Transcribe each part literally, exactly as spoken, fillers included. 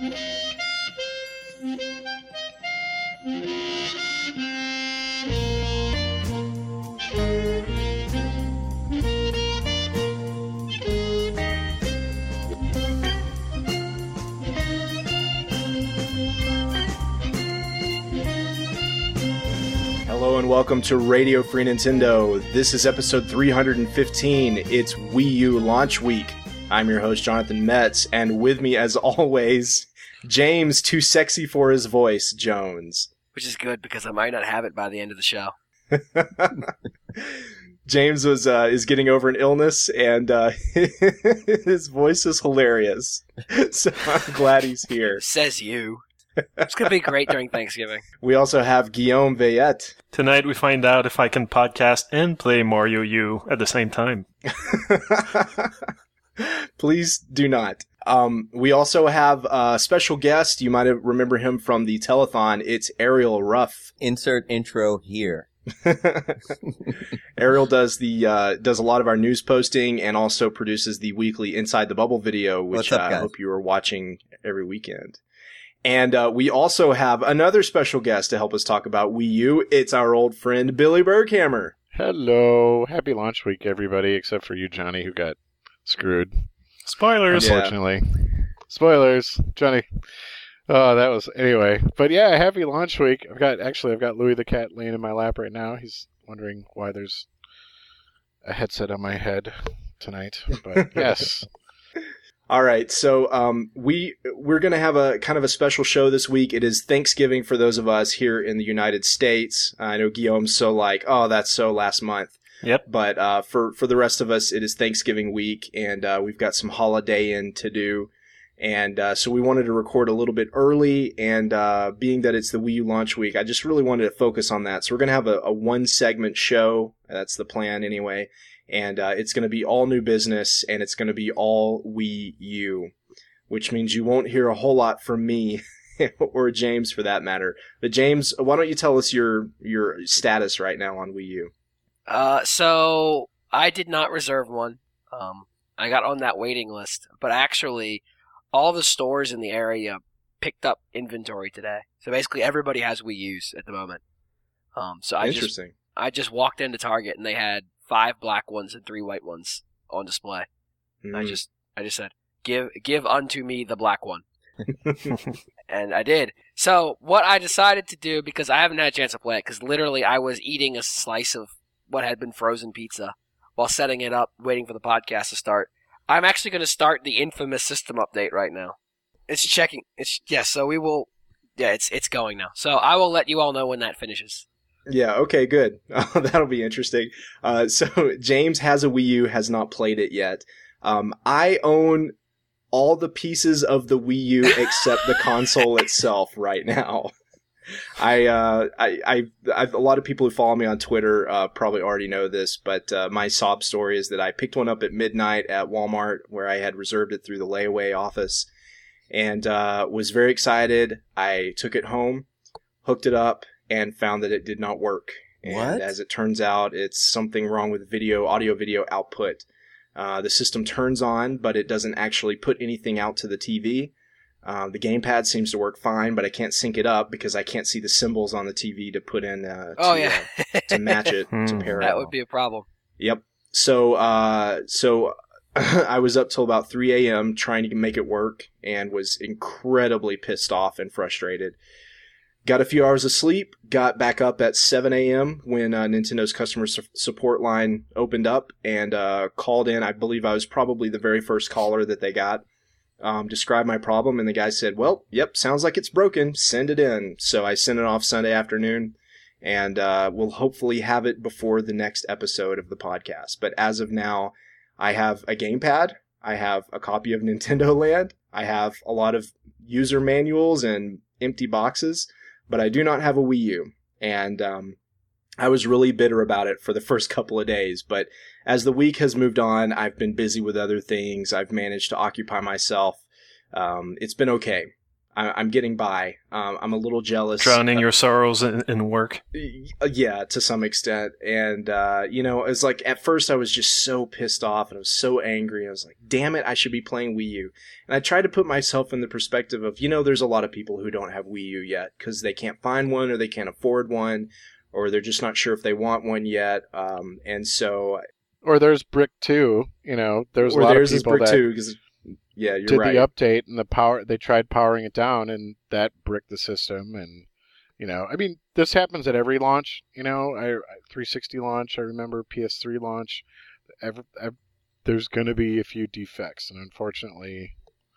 Hello and welcome to Radio Free Nintendo. This is episode three hundred fifteen. It's Wii U launch week. I'm your host, Jonathan Metz, and with me, as always, James, too sexy for his voice, Jones. Which is good, because I might not have it by the end of the show. James was uh, is getting over an illness, and uh, his voice is hilarious. So I'm glad he's here. Says you. It's going to be great during Thanksgiving. We also have Guillaume Veillette. Tonight we find out if I can podcast and play Mario U at the same time. Please do not. Um, we also have a special guest. You might have remember him from the telethon. It's Ariel Ruff. Insert intro here. Ariel does the uh, does a lot of our news posting and also produces the weekly Inside the Bubble video, which up, uh, I guys? hope you are watching every weekend. And uh, we also have another special guest to help us talk about Wii U. It's our old friend, Billy Berghammer. Hello. Happy launch week, everybody, except for you, Johnny, who got screwed. Spoilers! Yeah. Unfortunately. Spoilers. Johnny. Oh, that was... Anyway. But yeah, happy launch week. I've got... Actually, I've got Louis the cat laying in my lap right now. He's wondering why there's a headset on my head tonight. But yes... All right, so um, we we're going to have a kind of a special show this week. It is Thanksgiving for those of us here in the United States. I know Guillaume's so like, oh, that's so last month. Yep. But uh, for for the rest of us, it is Thanksgiving week, and uh, we've got some holiday in to do, and uh, so we wanted to record a little bit early. And uh, being that it's the Wii U launch week, I just really wanted to focus on that. So we're going to have a, a one segment show. That's the plan anyway. And uh, it's going to be all new business, and it's going to be all Wii U, which means you won't hear a whole lot from me or James for that matter. But James, why don't you tell us your your status right now on Wii U? Uh, so, I did not reserve one. Um, I got on that waiting list. But actually, all the stores in the area picked up inventory today. So basically, everybody has Wii U's at the moment. Um, so I Interesting. Just, I just walked into Target, and they had five black ones and three white ones on display. Mm. I just I just said, give give unto me the black one. And I did. So what I decided to do, because I haven't had a chance to play it, because literally I was eating a slice of what had been frozen pizza while setting it up, waiting for the podcast to start. I'm actually going to start the infamous system update right now. It's checking. It's yes. Yeah, so we will. Yeah, it's it's going now. So I will let you all know when that finishes. Yeah, okay, good. Uh, that'll be interesting. Uh, so James has a Wii U, has not played it yet. Um, I own all the pieces of the Wii U except the console itself right now. I, uh, I, I, I've, a lot of people who follow me on Twitter uh, probably already know this, but uh, my sob story is that I picked one up at midnight at Walmart where I had reserved it through the layaway office and uh, was very excited. I took it home, hooked it up, and found that it did not work. And What? as it turns out, it's something wrong with video, audio video output. Uh, the system turns on, but it doesn't actually put anything out to the T V. Uh, the gamepad seems to work fine, but I can't sync it up because I can't see the symbols on the T V to put in uh, to, Oh yeah, uh, to match it, to pair it. that all. would be a problem. Yep. So, uh, so I was up till about three a.m. trying to make it work and was incredibly pissed off and frustrated. Got a few hours of sleep, got back up at seven a.m. when uh, Nintendo's customer su- support line opened up and uh, called in. I believe I was probably the very first caller that they got. Um, described my problem, and the guy said, well, yep, sounds like it's broken. Send it in. So I sent it off Sunday afternoon, and uh, we'll hopefully have it before the next episode of the podcast. But as of now, I have a gamepad. I have a copy of Nintendo Land. I have a lot of user manuals and empty boxes. But I do not have a Wii U, and um, I was really bitter about it for the first couple of days. But as the week has moved on, I've been busy with other things. I've managed to occupy myself. Um, it's been okay. I, I'm getting by. Um, I'm a little jealous. Drowning uh, your sorrows in, in work. Yeah, to some extent. And, uh, you know, it's like at first I was just so pissed off and I was so angry. I was like, damn it, I should be playing Wii U. And I tried to put myself in the perspective of, you know, there's a lot of people who don't have Wii U yet because they can't find one or they can't afford one or they're just not sure if they want one yet. Um, and so. Or there's Brick two, you know, there's a or lot there's of this people Brick that two, because, yeah, you're did right. the update and the power, they tried powering it down and that bricked the system. And, you know, I mean, this happens at every launch, you know, I, three sixty launch, I remember P S three launch, every, every, there's going to be a few defects. And unfortunately,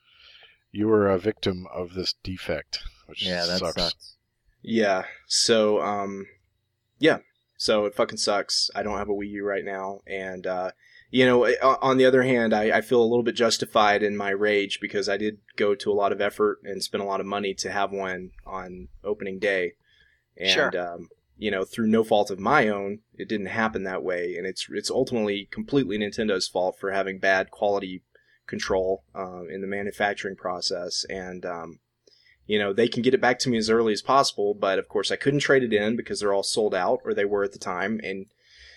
you were a victim of this defect, which Yeah, that sucks. sucks. Yeah, so, um, yeah, so it fucking sucks. I don't have a Wii U right now, and, uh, you know, on the other hand, I, I feel a little bit justified in my rage because I did go to a lot of effort and spend a lot of money to have one on opening day, and, Sure. um, you know, through no fault of my own, it didn't happen that way, and it's it's ultimately completely Nintendo's fault for having bad quality control um, in the manufacturing process, and, um, you know, they can get it back to me as early as possible, but of course I couldn't trade it in because they're all sold out, or they were at the time, and,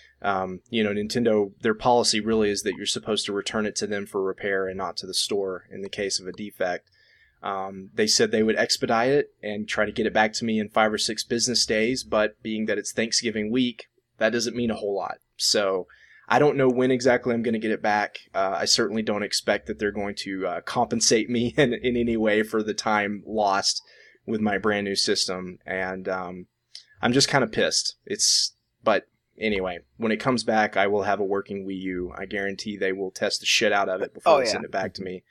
um, you know, Nintendo, their policy really is that you're supposed to return it to them for repair and not to the store in the case of a defect. Um, they said they would expedite it and try to get it back to me in five or six business days, but being that it's Thanksgiving week, that doesn't mean a whole lot. So I don't know when exactly I'm going to get it back. Uh, I certainly don't expect that they're going to uh, compensate me in, in any way for the time lost with my brand new system. And um, I'm just kind of pissed. It's, but anyway, when it comes back, I will have a working Wii U. I guarantee they will test the shit out of it before Oh, they yeah. send it back to me.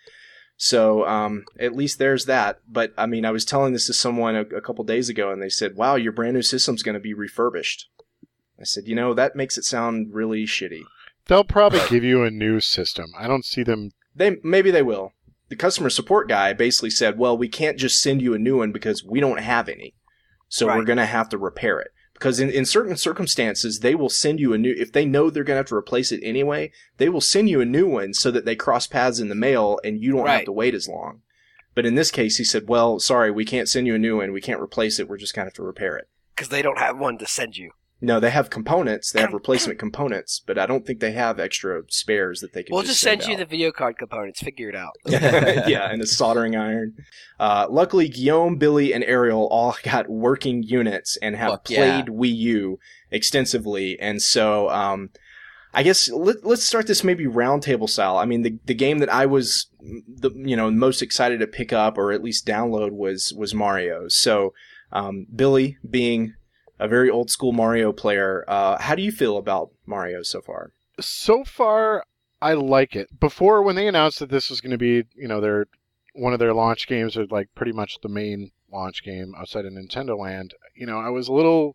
So um, at least there's that. But I mean, I was telling this to someone a, a couple days ago, and they said, "Wow, your brand new system's going to be refurbished." I said, "You know, that makes it sound really shitty." They'll probably give you a new system. I don't see them. They maybe they will. The customer support guy basically said, "Well, we can't just send you a new one because we don't have any, so Right. we're going to have to repair it." Because in, in certain circumstances, they will send you a new, if they know they're going to have to replace it anyway, they will send you a new one so that they cross paths in the mail and you don't have Right. to wait as long. But in this case, he said, "Well, sorry, we can't send you a new one. We can't replace it. We're just going to have to repair it." Because they don't have one to send you. No, they have components. They have replacement components, but I don't think they have extra spares that they can We'll just just send you out. the video card components. Figure it out. Yeah, and a soldering iron. Uh, luckily, Guillaume, Billy, and Ariel all got working units and have Fuck played yeah. Wii U extensively. And so, um, I guess let, let's start this maybe roundtable style. I mean, the the game that I was the you know most excited to pick up or at least download was was Mario. So, um, Billy, being a very old school Mario player, uh, how do you feel about Mario so far? So far, I like it. Before, when they announced that this was going to be, you know, their one of their launch games, or like pretty much the main launch game outside of Nintendo Land, you know, I was a little,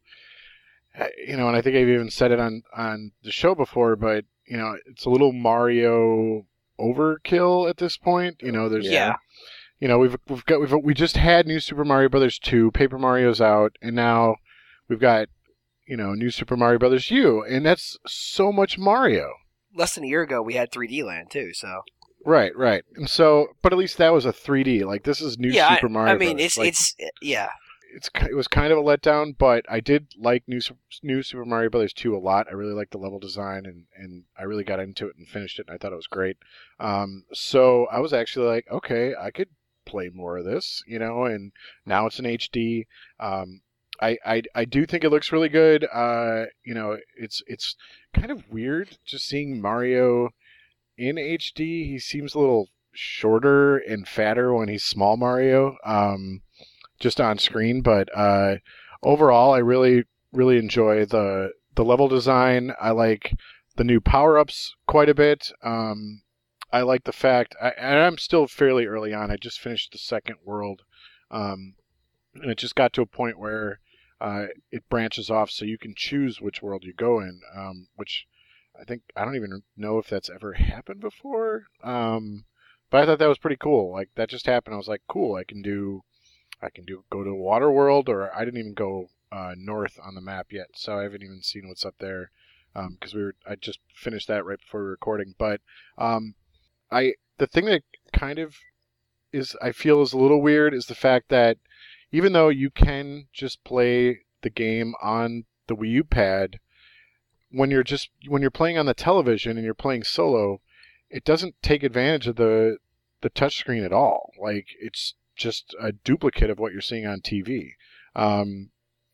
you know, and I think I've even said it on on the show before, but you know, it's a little Mario overkill at this point. You know, there's Yeah. you know, we've we've got we've we just had New Super Mario Brothers two, Paper Mario's out, and now we've got, you know, New Super Mario Brothers U, and that's so much Mario. Less than a year ago, we had three D Land, too, so... Right, right. And so, but at least that was a three D. Like, this is New yeah, Super I, Mario I mean, Brothers. it's, Like, it's... Yeah. it's it was kind of a letdown, but I did like New Su- New Super Mario Brothers two a lot. I really liked the level design, and, and I really got into it and finished it, and I thought it was great. Um, so I was actually like, okay, I could play more of this, you know, and now it's in H D. Um, I, I, I do think it looks really good. Uh, you know, it's it's kind of weird just seeing Mario in H D. He seems a little shorter and fatter when he's small Mario, um, just on screen. But uh, overall, I really really enjoy the the level design. I like the new power ups quite a bit. Um, I like the fact, I, and I'm still fairly early on. I just finished the second world, um, and it just got to a point where uh, it branches off, so you can choose which world you go in, um, which I think, I don't even know if that's ever happened before, um, but I thought that was pretty cool. Like, that just happened. I was like, cool, I can do, I can do go to Water World, or I didn't even go uh, north on the map yet, so I haven't even seen what's up there, because um, we were, I just finished that right before we were recording, but um, I the thing that kind of is I feel is a little weird is the fact that even though you can just play the game on the Wii U pad, when you're just when you're playing on the television and you're playing solo, it doesn't take advantage of the the touchscreen at all. Like, it's just a duplicate of what you're seeing on T V. Um,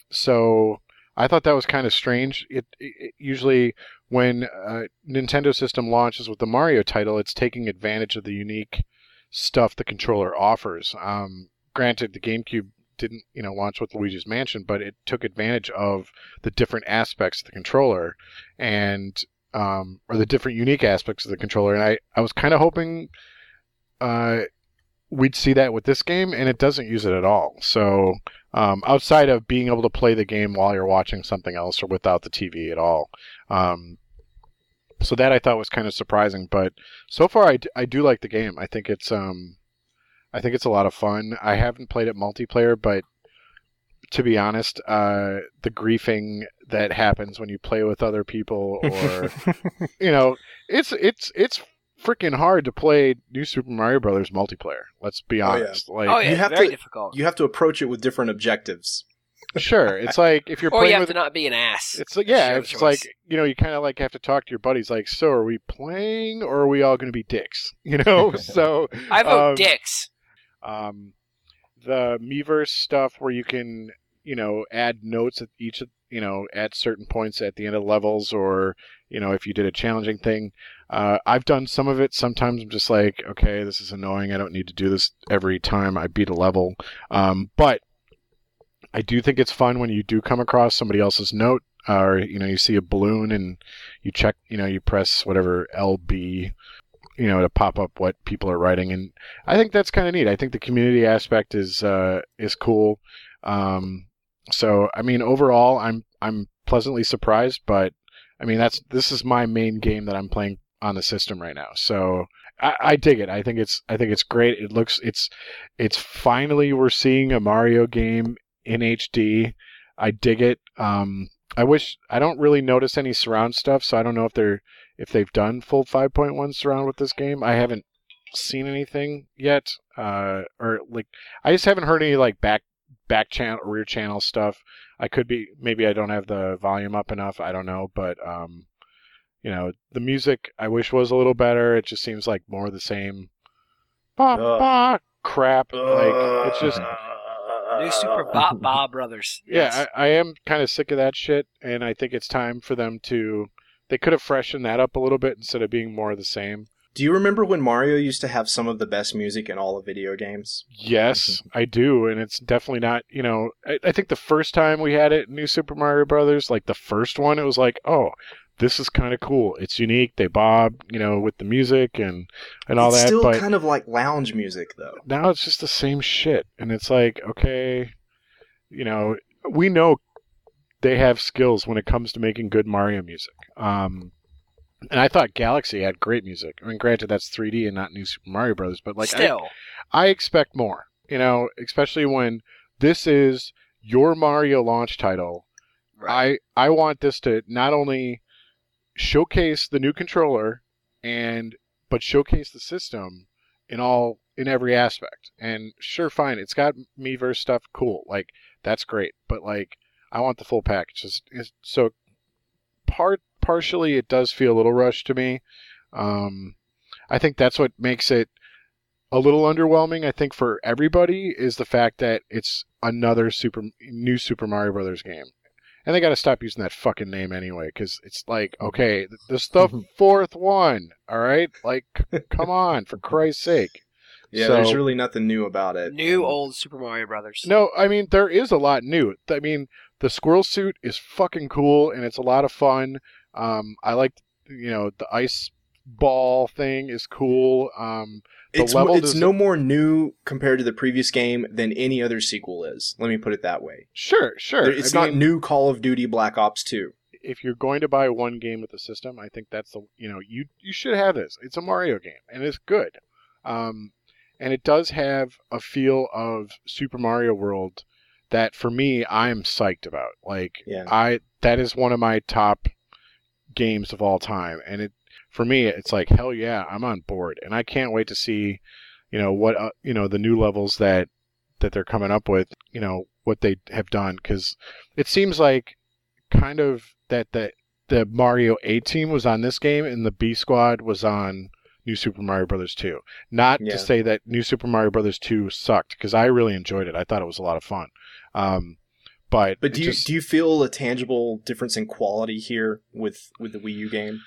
so I thought that was kind of strange. It, it usually when a Nintendo system launches with the Mario title, it's taking advantage of the unique stuff the controller offers. Um, granted, the GameCube didn't, you know, launch with Luigi's Mansion, but it took advantage of the different aspects of the controller and um, or the different unique aspects of the controller. And I, I was kind of hoping uh, we'd see that with this game, and it doesn't use it at all. So um, outside of being able to play the game while you're watching something else or without the T V at all. Um, so that I thought was kind of surprising, but so far I, d- I do like the game. I think it's um, I think it's a lot of fun. I haven't played it multiplayer, but to be honest, uh, the griefing that happens when you play with other people, or you know, it's it's it's freaking hard to play New Super Mario Brothers multiplayer. Let's be honest. Oh, Like, oh yeah, you have very to- difficult. You have to approach it with different objectives. sure, it's like if you're or playing you have with to not be an ass. It's like, yeah, Sure it's choice. like, you know, you kind of like have to talk to your buddies, like, so are we playing or are we all going to be dicks? You know, so I vote um, dicks. um, the Miiverse stuff where you can, you know, add notes at each, of- you know, at certain points at the end of levels, or you know, if you did a challenging thing. Uh, I've done some of it. Sometimes I'm just like, okay, this is annoying. I don't need to do this every time I beat a level. Um, but I do think it's fun when you do come across somebody else's note, uh, or you know, you see a balloon and you check, you know, you press whatever L B, you know, to pop up what people are writing, and I think that's kind of neat. I think the community aspect is uh, is cool. Um, so I mean, overall, I'm I'm pleasantly surprised, but I mean, that's this is my main game that I'm playing on the system right now. So I, I dig it. I think it's I think it's great. It looks it's it's finally we're seeing a Mario game in H D. I dig it. Um, I wish I don't really notice any surround stuff, so I don't know if they're if they've done full five point one surround with this game. I haven't seen anything yet, uh, or like I just haven't heard any like back back channel rear channel stuff. I could be maybe I don't have the volume up enough. I don't know, but um, you know, the music I wish was a little better. It just seems like more of the same bah, Ugh. bah, crap. Like it's just New Super Bop Bob Brothers. yeah, Yes. I, I am kind of sick of that shit, and I think it's time for them to. They could have freshened that up a little bit instead of being more of the same. Do you remember when Mario used to have some of the best music in all of video games? Yes, I do, and it's definitely not. You know, I, I think the first time we had it, in New Super Mario Brothers, like the first one, it was like, oh, this is kind of cool. It's unique. They bob, you know, with the music and and all it's that. still But kind of like lounge music, though. now it's just the same shit, and it's like, okay, you know, we know they have skills when it comes to making good Mario music. Um, and I thought Galaxy had great music. I mean, granted, that's three D and not New Super Mario Brothers, but like, I, Still. I expect more. You know, especially when this is your Mario launch title. Right. I I want this to not only showcase the new controller and but showcase the system in all in every aspect. And sure, fine, it's got Miiverse stuff, cool. Like that's great, but like I want the full package. It's- it's- So part partially it does feel a little rushed to me. Um, I think that's what makes it a little underwhelming. I think for everybody is the fact that it's another super new Super Mario Brothers game. And they got to stop using that fucking name anyway, because it's like, okay, this is the fourth one, all right? Like, c- come on, for Christ's sake. Yeah, So- there's really nothing new about it. New old Super Mario Brothers. No, I mean, there is a lot new. I mean, the squirrel suit is fucking cool, and it's a lot of fun. Um, I like, you know, the ice ball thing is cool. Um, the It's, level it's does- no more new compared to the previous game than any other sequel is. Let me put it that way. sure, sure. There- It's I not mean, new Call of Duty Black Ops two. if you're going to buy one game with the system, I think that's the you know you you should have this. It's a Mario game and it's good, um, and it does have a feel of Super Mario World that for me I'm psyched about. Like Yeah. I that is one of my top games of all time, and it for me it's like hell yeah I'm on board, and I can't wait to see you know what uh, you know the new levels that that they're coming up with, you know what they have done, because it seems like kind of that the the Mario A team was on this game and the B squad was on New Super Mario Brothers two. Not Yeah. to say that New Super Mario Brothers two sucked, because I really enjoyed it. I thought it was a lot of fun. Um, but But do it you just- do you feel a tangible difference in quality here with with the Wii U game?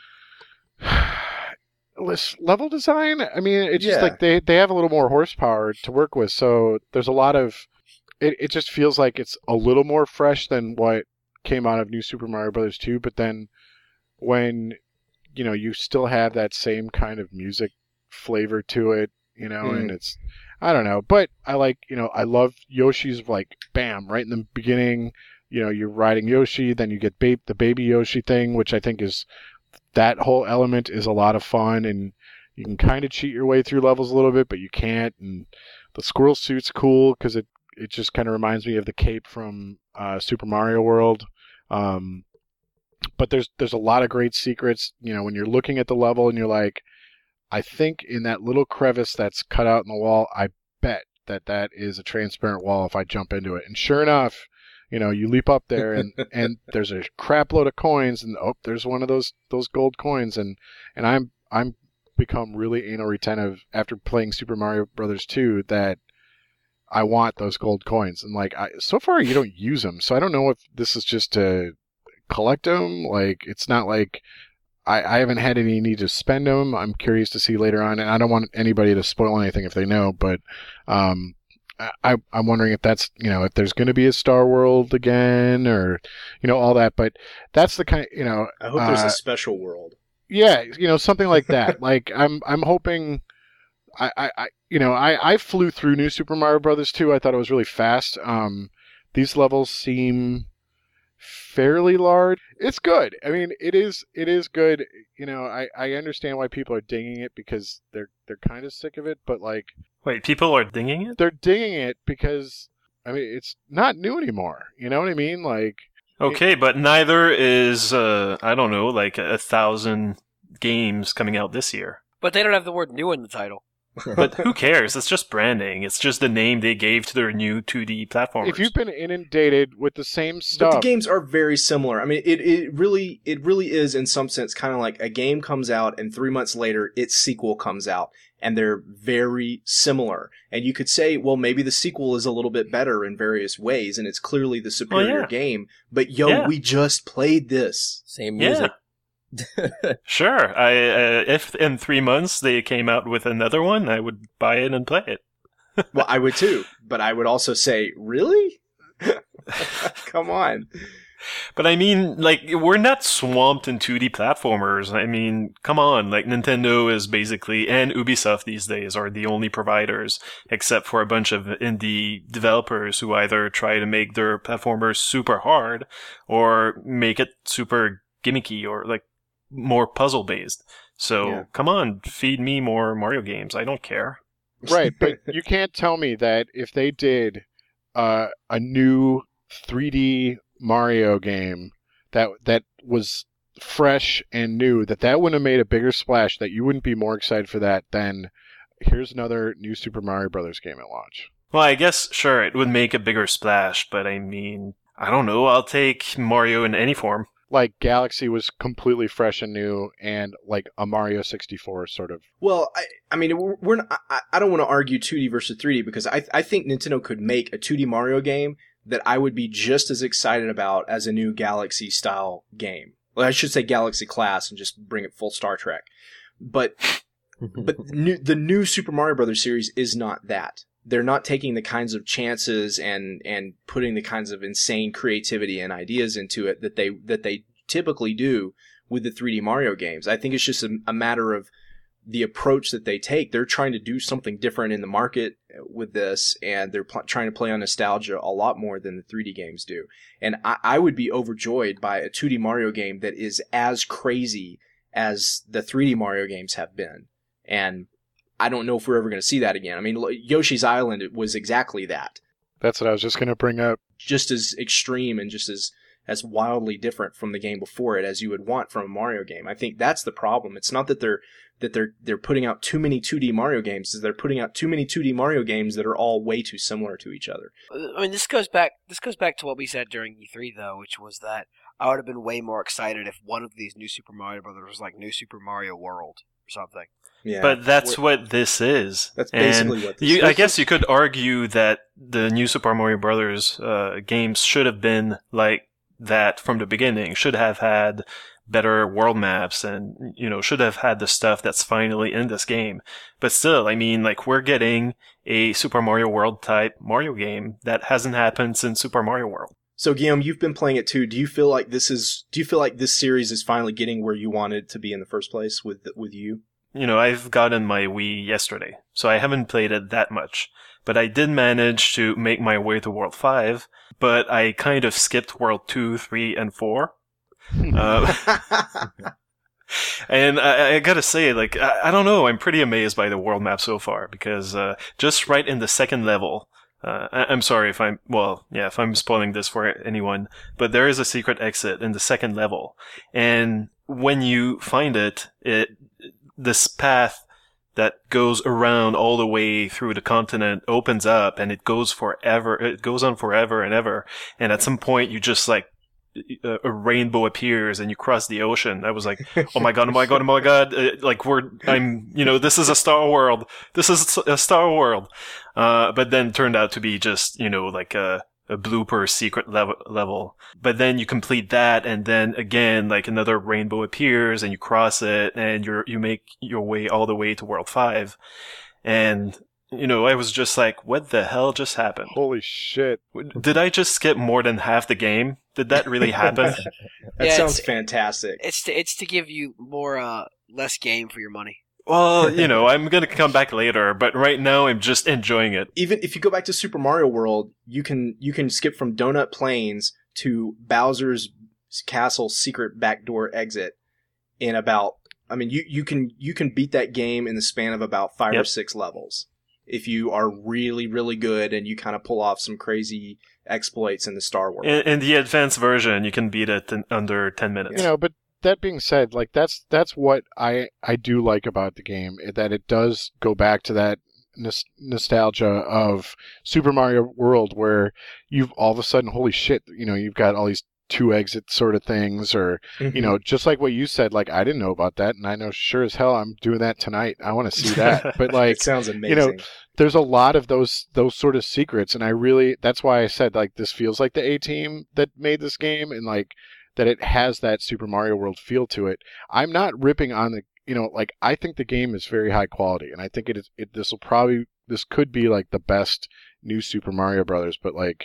Less level design, I mean, it's just Yeah. like they, they have a little more horsepower to work with, so there's a lot of it, it just feels like it's a little more fresh than what came out of New Super Mario Brothers two, but then when you know you still have that same kind of music flavor to it, you know, Mm. and it's I don't know, but I like, you know, I love Yoshi's, like, bam, right in the beginning, you know, you're riding Yoshi, then you get ba- the baby Yoshi thing, which I think is that whole element is a lot of fun, and you can kind of cheat your way through levels a little bit, but you can't. And the squirrel suit's cool because it, it just kind of reminds me of the cape from uh, Super Mario World. Um, but there's there's a lot of great secrets. You know, when you're looking at the level and you're like, I think in that little crevice that's cut out in the wall, I bet that that is a transparent wall if I jump into it. And sure enough, you know, you leap up there and, and there's a crap load of coins, and oh, there's one of those those gold coins, and, and I'm I'm become really anal retentive after playing Super Mario Brothers two that I want those gold coins. And like I, so far you don't use them, so I don't know if this is just to collect them. Like it's not like I, I haven't had any need to spend them. I'm curious to see later on, and I don't want anybody to spoil anything if they know, but um. I, I'm wondering if that's, you know, if there's going to be a Star World again, or, you know, all that. But that's the kind, you know. I hope there's uh, a special world. Yeah, you know, something like that. Like I'm, I'm hoping. I, I, I, you know, I, I flew through New Super Mario Brothers two. I thought it was really fast. Um, these levels seem fairly large. It's good. I mean, it is, it is good. You know, I, I understand why people are dinging it because they're, they're kind of sick of it. But like. Wait, people are dinging it? They're dinging it because, I mean, it's not new anymore. You know what I mean? Like, Okay, but neither is, uh, I don't know, like a thousand games coming out this year. But they don't have the word new in the title. But who cares? It's just branding. It's just the name they gave to their new two D platformers. if you've been inundated with the same But stuff, the games are very similar. I mean, it, it really it really is in some sense kind of like a game comes out and three months later its sequel comes out, and they're very similar. And you could say, well, maybe the sequel is a little bit better in various ways, and it's clearly the superior yeah. game. But yo, Yeah. we just played this. Same Yeah. music. Sure. I uh, if in three months they came out with another one, I would buy it and play it. Well, I would too, but I would also say, really? Come on. But I mean, like, we're not swamped in two D platformers. I mean, come on. Like, Nintendo is basically, and Ubisoft these days are the only providers, except for a bunch of indie developers who either try to make their platformers super hard or make it super gimmicky or, like, more puzzle based. So, Yeah. come on, feed me more Mario games. I don't care. right? But you can't tell me that if they did uh, a new three D Mario game that that was fresh and new, that that wouldn't have made a bigger splash. That you wouldn't be more excited for that than here's another new Super Mario Brothers game at launch. Well, I guess, sure, it would make a bigger splash, but I mean, I don't know. I'll take Mario in any form. Like Galaxy was completely fresh and new, and like a Mario sixty-four sort of. Well, I, I mean, we're, we're not, I, I don't want to argue two D versus three D because I, I think Nintendo could make a two D Mario game that I would be just as excited about as a new Galaxy style game. Well, I should say Galaxy class and just bring it full Star Trek. But, but new, the new Super Mario Brothers series is not that. They're not taking the kinds of chances and, and putting the kinds of insane creativity and ideas into it that they, that they typically do with the three D Mario games. I think it's just a, a matter of the approach that they take. They're trying to do something different in the market with this, and they're pl- trying to play on nostalgia a lot more than the three D games do. And I, I would be overjoyed by a two D Mario game that is as crazy as the three D Mario games have been. And I don't know if we're ever going to see that again. I mean, Yoshi's Island was exactly that. That's what I was just going to bring up. Just as extreme and just as as wildly different from the game before it as you would want from a Mario game. I think that's the problem. It's not that they're that they're they're putting out too many two D Mario games, is they're putting out too many two D Mario games that are all way too similar to each other. I mean, this goes back. This goes back to what we said during E three, though, which was that I would have been way more excited if one of these New Super Mario Brothers was like New Super Mario World or something. Yeah, But that's what this is. That's And basically what this you, is. I guess you could argue that the New Super Mario Brothers uh, games should have been like that from the beginning. Should have had better world maps and, you know, should have had the stuff that's finally in this game. But still, I mean, like, we're getting a Super Mario World type Mario game that hasn't happened since Super Mario World. So Guillaume, you've been playing it too. Do you feel like this is? Do you feel like this series is finally getting where you wanted to be in the first place with with you? You know, I've gotten my Wii yesterday, so I haven't played it that much. But I did manage to make my way to World five, but I kind of skipped World two, three, and four. uh, and I, I gotta say, like, I, I don't know, I'm pretty amazed by the world map so far, because uh, just right in the second level, uh, I, I'm sorry if I'm, well, yeah, if I'm spoiling this for anyone, but there is a secret exit in the second level, and when you find it, it this path that goes around all the way through the continent opens up, and it goes forever, it goes on forever and ever, and at some point you just, like, a, a rainbow appears and you cross the ocean. I was like, oh my god, oh my god, oh my god, uh, like, we're, I'm, you know, this is a Star World, this is a Star World, uh, but then turned out to be just, you know, like a, a blooper secret level, level. But then you complete that, and then again, like, another rainbow appears, and you cross it, and you're, you make your way all the way to World five. And, you know, I was just like, what the hell just happened? Holy shit. Did I just skip more than half the game? Did that really happen? That Yeah, sounds it's- fantastic. It's to, it's to give you more uh less game for your money. Well, you know, I'm gonna come back later, but right now I'm just enjoying it. Even if you go back to Super Mario World, you can you can skip from Donut Plains to Bowser's Castle secret backdoor exit in about. I mean, you, you can you can beat that game in the span of about five Yep. or six levels if you are really really good and you kind of pull off some crazy exploits in the Star World. In, in the advanced version, you can beat it in under ten minutes. You know, but that being said, like, that's that's what I I do like about the game, that it does go back to that nos- nostalgia of Super Mario World, where you've all of a sudden, holy shit, you know, you've got all these two exit sort of things, or Mhm. you know, just like what you said, like, I didn't know about that, and I know sure as hell I'm doing that tonight. I want to see that. But like, it sounds amazing. know, there's a lot of those those sort of secrets, and I really, that's why I said, like, this feels like the A team that made this game, and like that it has that Super Mario World feel to it. I'm not ripping on the, you know, like, I think the game is very high quality, and I think it is it this will probably this could be like the best new Super Mario Brothers, but like,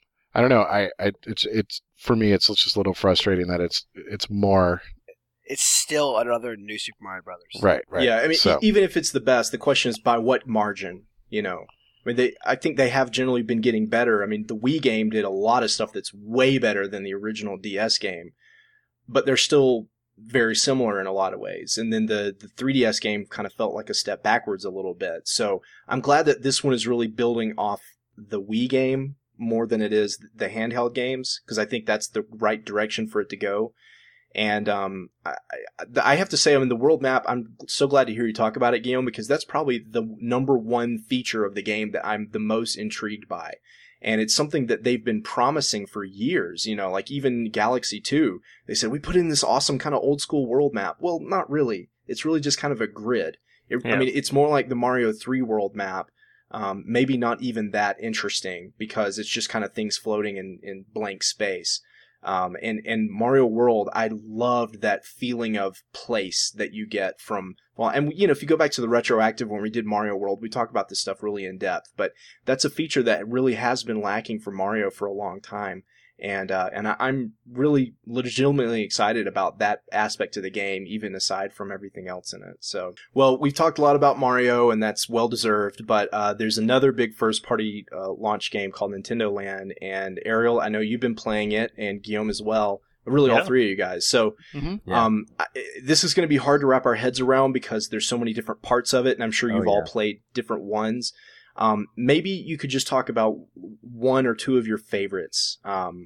I don't know, I, I it's it's for me it's just a little frustrating that it's it's more It's still another new Super Mario Brothers. right, right. Yeah, I mean, so. e- even if it's the best, the question is by what margin, you know? I mean, they, I think they have generally been getting better. I mean, the Wii game did a lot of stuff that's way better than the original D S game, but they're still very similar in a lot of ways. And then the, the three D S game kind of felt like a step backwards a little bit. So I'm glad that this one is really building off the Wii game more than it is the handheld games, because I think that's the right direction for it to go. And um, I, I, I have to say, I mean, the world map, I'm so glad to hear you talk about it, Guillaume, because that's probably the number one feature of the game that I'm the most intrigued by. And it's something that they've been promising for years, you know, like even Galaxy two, they said, we put in this awesome kind of old school world map. Well, not really. It's really just kind of a grid. It, Yeah. I mean, it's more like the Mario three world map. Um, maybe not even that interesting because it's just kind of things floating in, in blank space. Um, and, and Mario World, I loved that feeling of place that you get from, well, and you know, if you go back to the retroactive when we did Mario World, we talk about this stuff really in depth, but that's a feature that really has been lacking for Mario for a long time. And, uh, and I, I'm really legitimately excited about that aspect of the game, even aside from everything else in it. So, well, we've talked a lot about Mario, and that's well deserved, but, uh, there's another big first party, uh, launch game called Nintendo Land. And Ariel, I know you've been playing it, and Guillaume as well. Really, all Yeah. three of you guys. So, Mhm. Yeah. um, I, this is going to be hard to wrap our heads around because there's so many different parts of it, and I'm sure Oh, you've all yeah. played different ones. Um, maybe you could just talk about one or two of your favorites. Um,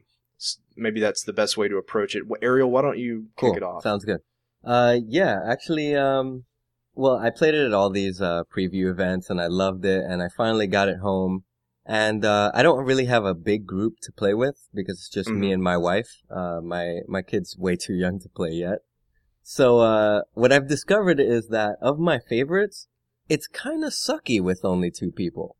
s- maybe that's the best way to approach it. Wh- Ariel, why don't you kick Cool. it off? Sounds good. Uh, yeah, actually, um, well, I played it at all these uh, preview events, and I loved it, and I finally got it home. And uh, I don't really have a big group to play with because it's just me Mhm. and my wife. Uh, my my kid's way too young to play yet. So uh, what I've discovered is that of my favorites, it's kind of sucky with only two people.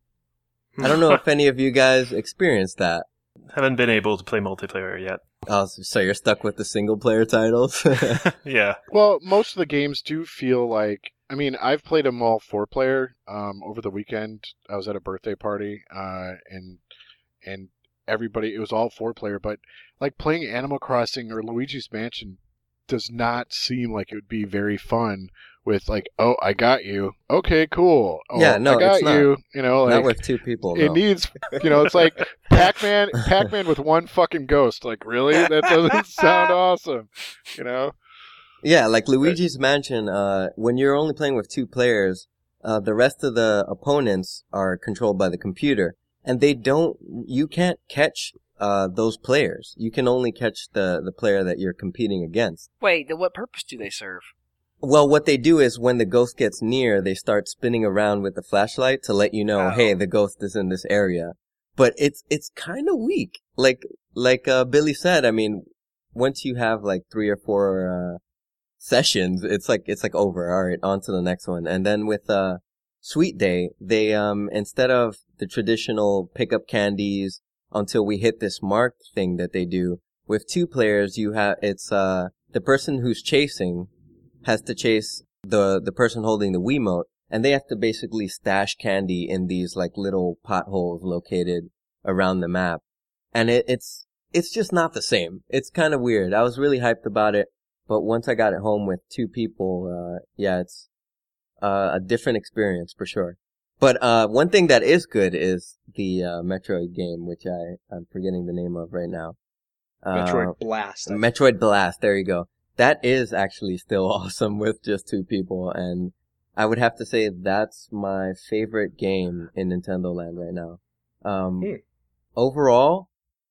I don't know if any of you guys experienced that. Haven't been able to play multiplayer yet. Oh, so you're stuck with the single player titles? Yeah. Well, most of the games do feel like. I mean, I've played them all four player. Um, over the weekend, I was at a birthday party, uh, and and everybody, it was all four player. But like playing Animal Crossing or Luigi's Mansion does not seem like it would be very fun. With like, oh, I got you. Okay, cool. Oh, Yeah, no, I got it's not. you. You know, like Not with two people, it no. needs. You know, it's like Pac-Man, Pac-Man with one fucking ghost. Like, really? That doesn't sound awesome. You know. Yeah, like Luigi's Mansion, uh, when you're only playing with two players, uh, the rest of the opponents are controlled by the computer. And they don't, you can't catch, uh, those players. You can only catch the, the player that you're competing against. Wait, then what purpose do they serve? Well, what they do is when the ghost gets near, they start spinning around with the flashlight to let you know, Oh. hey, the ghost is in this area. But it's, it's kind of weak. Like, like, uh, Billy said, I mean, once you have like three or four, uh, sessions, it's like, it's like over. All right, on to the next one. And then with, uh, Sweet Day, they, um, instead of the traditional pick up candies until we hit this mark thing that they do, with two players, you have, it's, uh, the person who's chasing has to chase the, the person holding the Wiimote, and they have to basically stash candy in these, like, little potholes located around the map. And it, it's, it's just not the same. It's kind of weird. I was really hyped about it. But once I got it home with two people, uh, yeah, it's, uh, a different experience for sure. But, uh, one thing that is good is the, uh, Metroid game, which I, I'm forgetting the name of right now. Uh, Metroid Blast. I think. Metroid Blast, there you go. That is actually still awesome with just two people, and I would have to say that's my favorite game in Nintendo Land right now. Um, Hmm. Overall,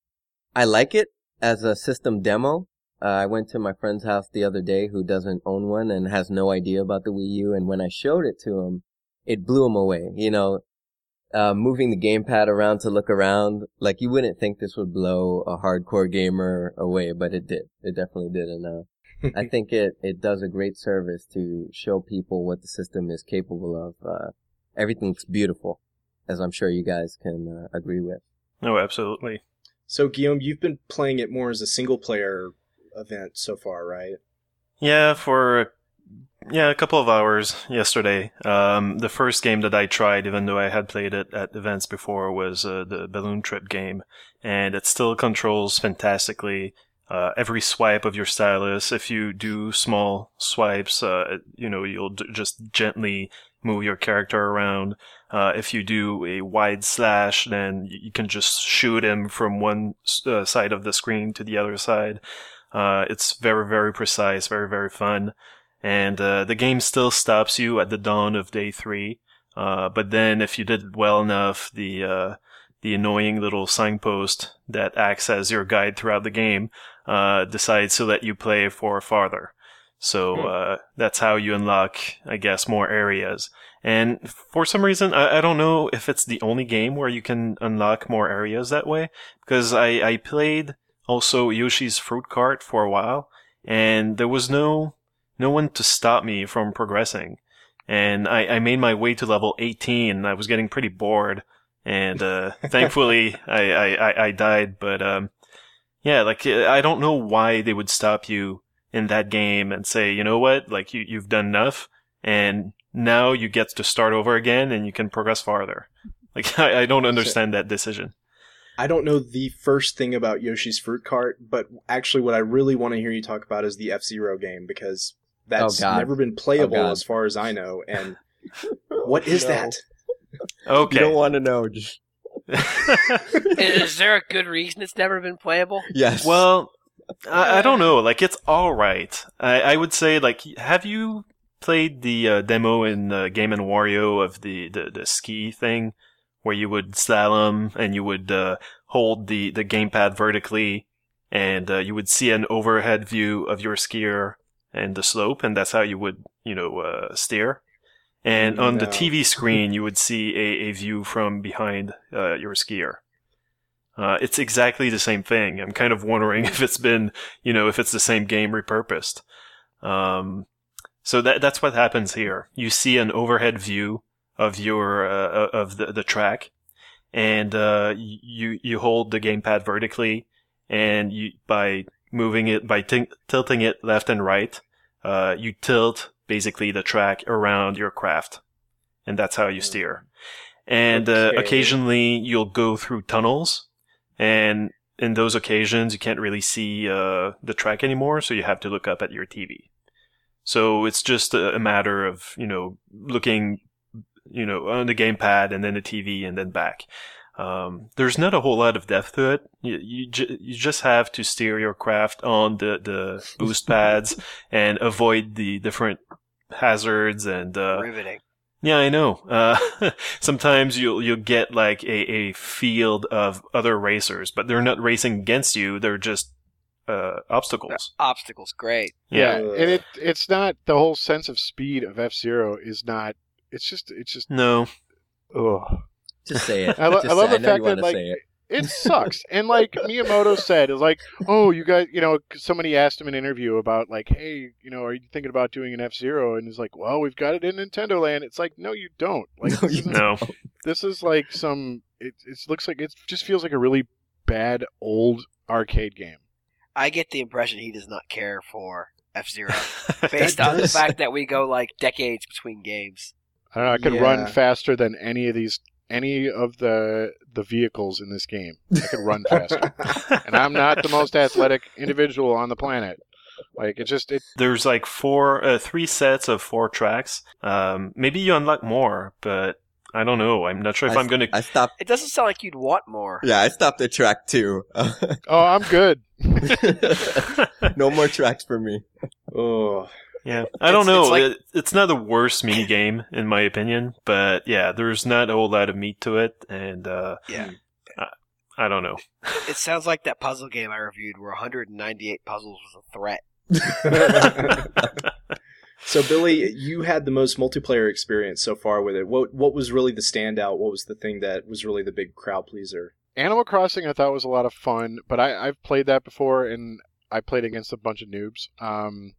I like it as a system demo. Uh, I went to my friend's house the other day who doesn't own one and has no idea about the Wii U, and when I showed it to him, it blew him away. You know, uh, moving the gamepad around to look around, like you wouldn't think this would blow a hardcore gamer away, but it did. It definitely did, and uh, I think it, it does a great service to show people what the system is capable of. Uh, everything's beautiful, as I'm sure you guys can uh, agree with. No, absolutely. So, Guillaume, you've been playing it more as a single player event so far, right? Yeah, for yeah a couple of hours yesterday. Um, the first game that I tried, even though I had played it at events before, was uh, the Balloon Trip game, and it still controls fantastically. Uh, every swipe of your stylus, if you do small swipes, uh, you know, you'll d- just gently move your character around. Uh, if you do a wide slash, then you can just shoot him from one uh, side of the screen to the other side. Uh, it's very, very precise, very, very fun. And, uh, the game still stops you at the dawn of day three. Uh, but then if you did well enough, the, uh, the annoying little signpost that acts as your guide throughout the game, uh, decides to let you play for farther. So, Hmm. uh, that's how you unlock, I guess, more areas. And for some reason, I, I don't know if it's the only game where you can unlock more areas that way, because I, I played also Yoshi's Fruit Cart for a while, and there was no, no one to stop me from progressing. And I, I made my way to level eighteen, and I was getting pretty bored, and, uh, thankfully I, I, I, I died, but, um, yeah, like, I don't know why they would stop you in that game and say, you know what, like, you, you've done enough, and now you get to start over again, and you can progress farther. Like, I, I don't understand that decision. I don't know the first thing about Yoshi's Fruit Cart, but actually what I really want to hear you talk about is the F-Zero game, because that's Oh, God. never been playable Oh, God. as far as I know. And what is No. that? Okay. You don't want to know. Just... Is there a good reason it's never been playable? Yes. Well, I, I don't know. Like, it's all right. I, I would say, like, have you played the uh, demo in uh, Game and Wario of the, the, the ski thing, where you would slalom and you would uh, hold the, the gamepad vertically, and uh, you would see an overhead view of your skier and the slope, and that's how you would, you know, uh, steer. And on No. the T V screen, you would see a, a view from behind uh, your skier. Uh, it's exactly the same thing. I'm kind of wondering if it's been, you know, if it's the same game repurposed. Um, so that that's what happens here. You see an overhead view of your uh, of the the track, and uh, you you hold the gamepad vertically, and you by moving it by t- tilting it left and right, uh, you tilt basically the track around your craft, and that's how you steer. And uh, Okay. occasionally you'll go through tunnels. And in those occasions, you can't really see uh, the track anymore, so you have to look up at your T V. So it's just a, a matter of, you know, looking, you know, on the gamepad and then the T V and then back. Um, there's not a whole lot of depth to it. You you, ju- you just have to steer your craft on the, the boost pads and avoid the different hazards and uh, Riveting. yeah, I know. Uh, sometimes you'll you'll get like a, a field of other racers, but they're not racing against you. They're just uh, obstacles. Obstacles, great. Yeah, Ugh. and it it's not the whole sense of speed of F-Zero is not. It's just it's just. No. Ugh. Just say it. I, lo- Just I love say, the know fact you that wanna like say it. it sucks. And like Miyamoto said, is like, oh, you guys, you know, somebody asked him in an interview about like, hey, you know, are you thinking about doing an F-Zero? And he's like, well, we've got it in Nintendo Land. It's like, no, you don't. Like, No, this, you isn't- No. this is like some. It, it looks like it just feels like a really bad old arcade game. I get the impression he does not care for F-Zero, based That on the does- fact that we go like decades between games. I don't know. I could Yeah. run faster than any of these, any of the the vehicles in this game. I could run faster, and I'm not the most athletic individual on the planet. Like it just it. There's like four, uh, three sets of four tracks. Um, maybe you unlock more, but I don't know. I'm not sure if I, I'm gonna. I stopped. It doesn't sound like you'd want more. Yeah, I stopped at track two. Oh, I'm good. No more tracks for me. Oh, Yeah, I don't It's- know. it's like- it, it's not the worst mini game in my opinion, but yeah, there's not a whole lot of meat to it, and uh, Yeah. I, I don't know. It sounds like that puzzle game I reviewed where one hundred ninety-eight puzzles was a threat. So Billy, you had the most multiplayer experience so far with it. What what was really the standout? What was the thing that was really the big crowd pleaser? Animal Crossing I thought was a lot of fun, but I, I've played that before, and I played against a bunch of noobs. Um,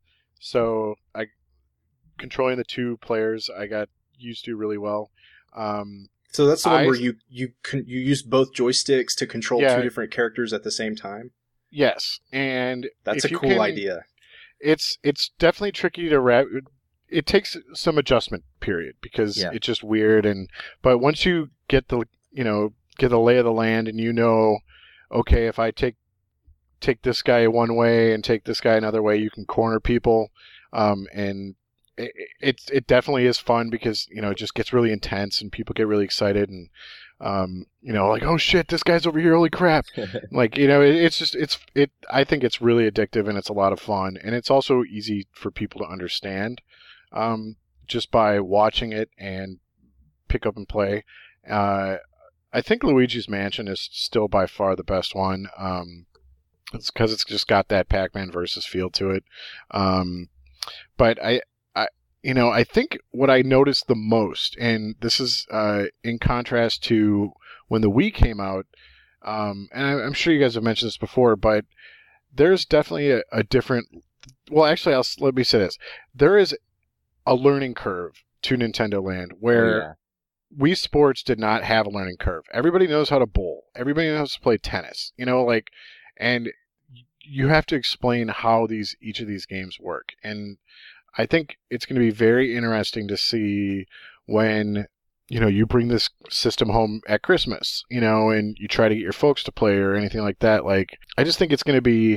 so I controlling the two players I got used to really well. Um, So that's the one I- where you you con- you use both joysticks to control Yeah. two different characters at the same time. yes, and That's if a you cool can- idea. It's it's definitely tricky to wrap. It takes some adjustment period because Yeah. it's just weird, and but once you get the you know get the lay of the land, and you know, okay, if I take take this guy one way and take this guy another way, you can corner people, um, and it, it it definitely is fun because you know it just gets really intense and people get really excited and um, you know like oh shit, this guy's over here, holy crap. Like, you know, it, it's just, it's, it, I think it's really addictive and it's a lot of fun. And it's also easy for people to understand, um, just by watching it and pick up and play. Uh, I think Luigi's Mansion is still by far the best one. Um, it's because it's just got that Pac-Man versus feel to it. Um, but I, I, you know, I think what I noticed the most, and this is, uh, in contrast to when the Wii came out, um, and I, I'm sure you guys have mentioned this before, but there's definitely a, a different. Well, actually, I'll let me say this: there is a learning curve to Nintendo Land where Oh, yeah. Wii Sports did not have a learning curve. Everybody knows how to bowl. Everybody knows to play tennis. You know, like, and you have to explain how these each of these games work. And I think it's going to be very interesting to see when you know you bring this system home at Christmas, you know, and you try to get your folks to play or anything like that. Like, I just think it's going to be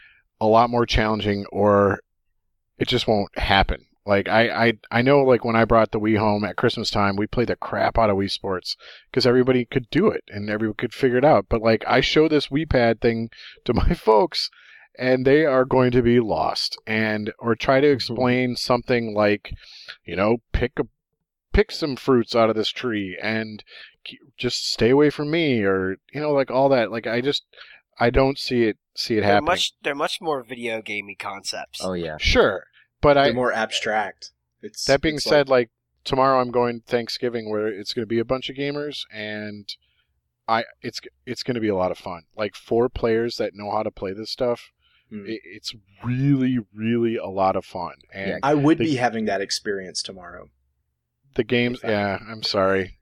a lot more challenging, or it just won't happen. Like, I, I, I know, like, when I brought the Wii home at Christmas time, we played the crap out of Wii Sports because everybody could do it and everyone could figure it out. But, like, I show this Wii Pad thing to my folks and they are going to be lost. And, or try to explain something like, you know, pick a, pick some fruits out of this tree and just stay away from me, or, you know, like all that. Like, I just, I don't see it see it They're happening. much they're much more video gamey concepts. Oh yeah. Sure, but They're I. more abstract. It's That being it's said, like, tomorrow I'm going Thanksgiving where it's going to be a bunch of gamers, and I it's it's going to be a lot of fun. Like four players that know how to play this stuff. Hmm. It, it's really, really a lot of fun. And Yeah. I would the, be having that experience tomorrow. the games. Yeah, I'm sorry.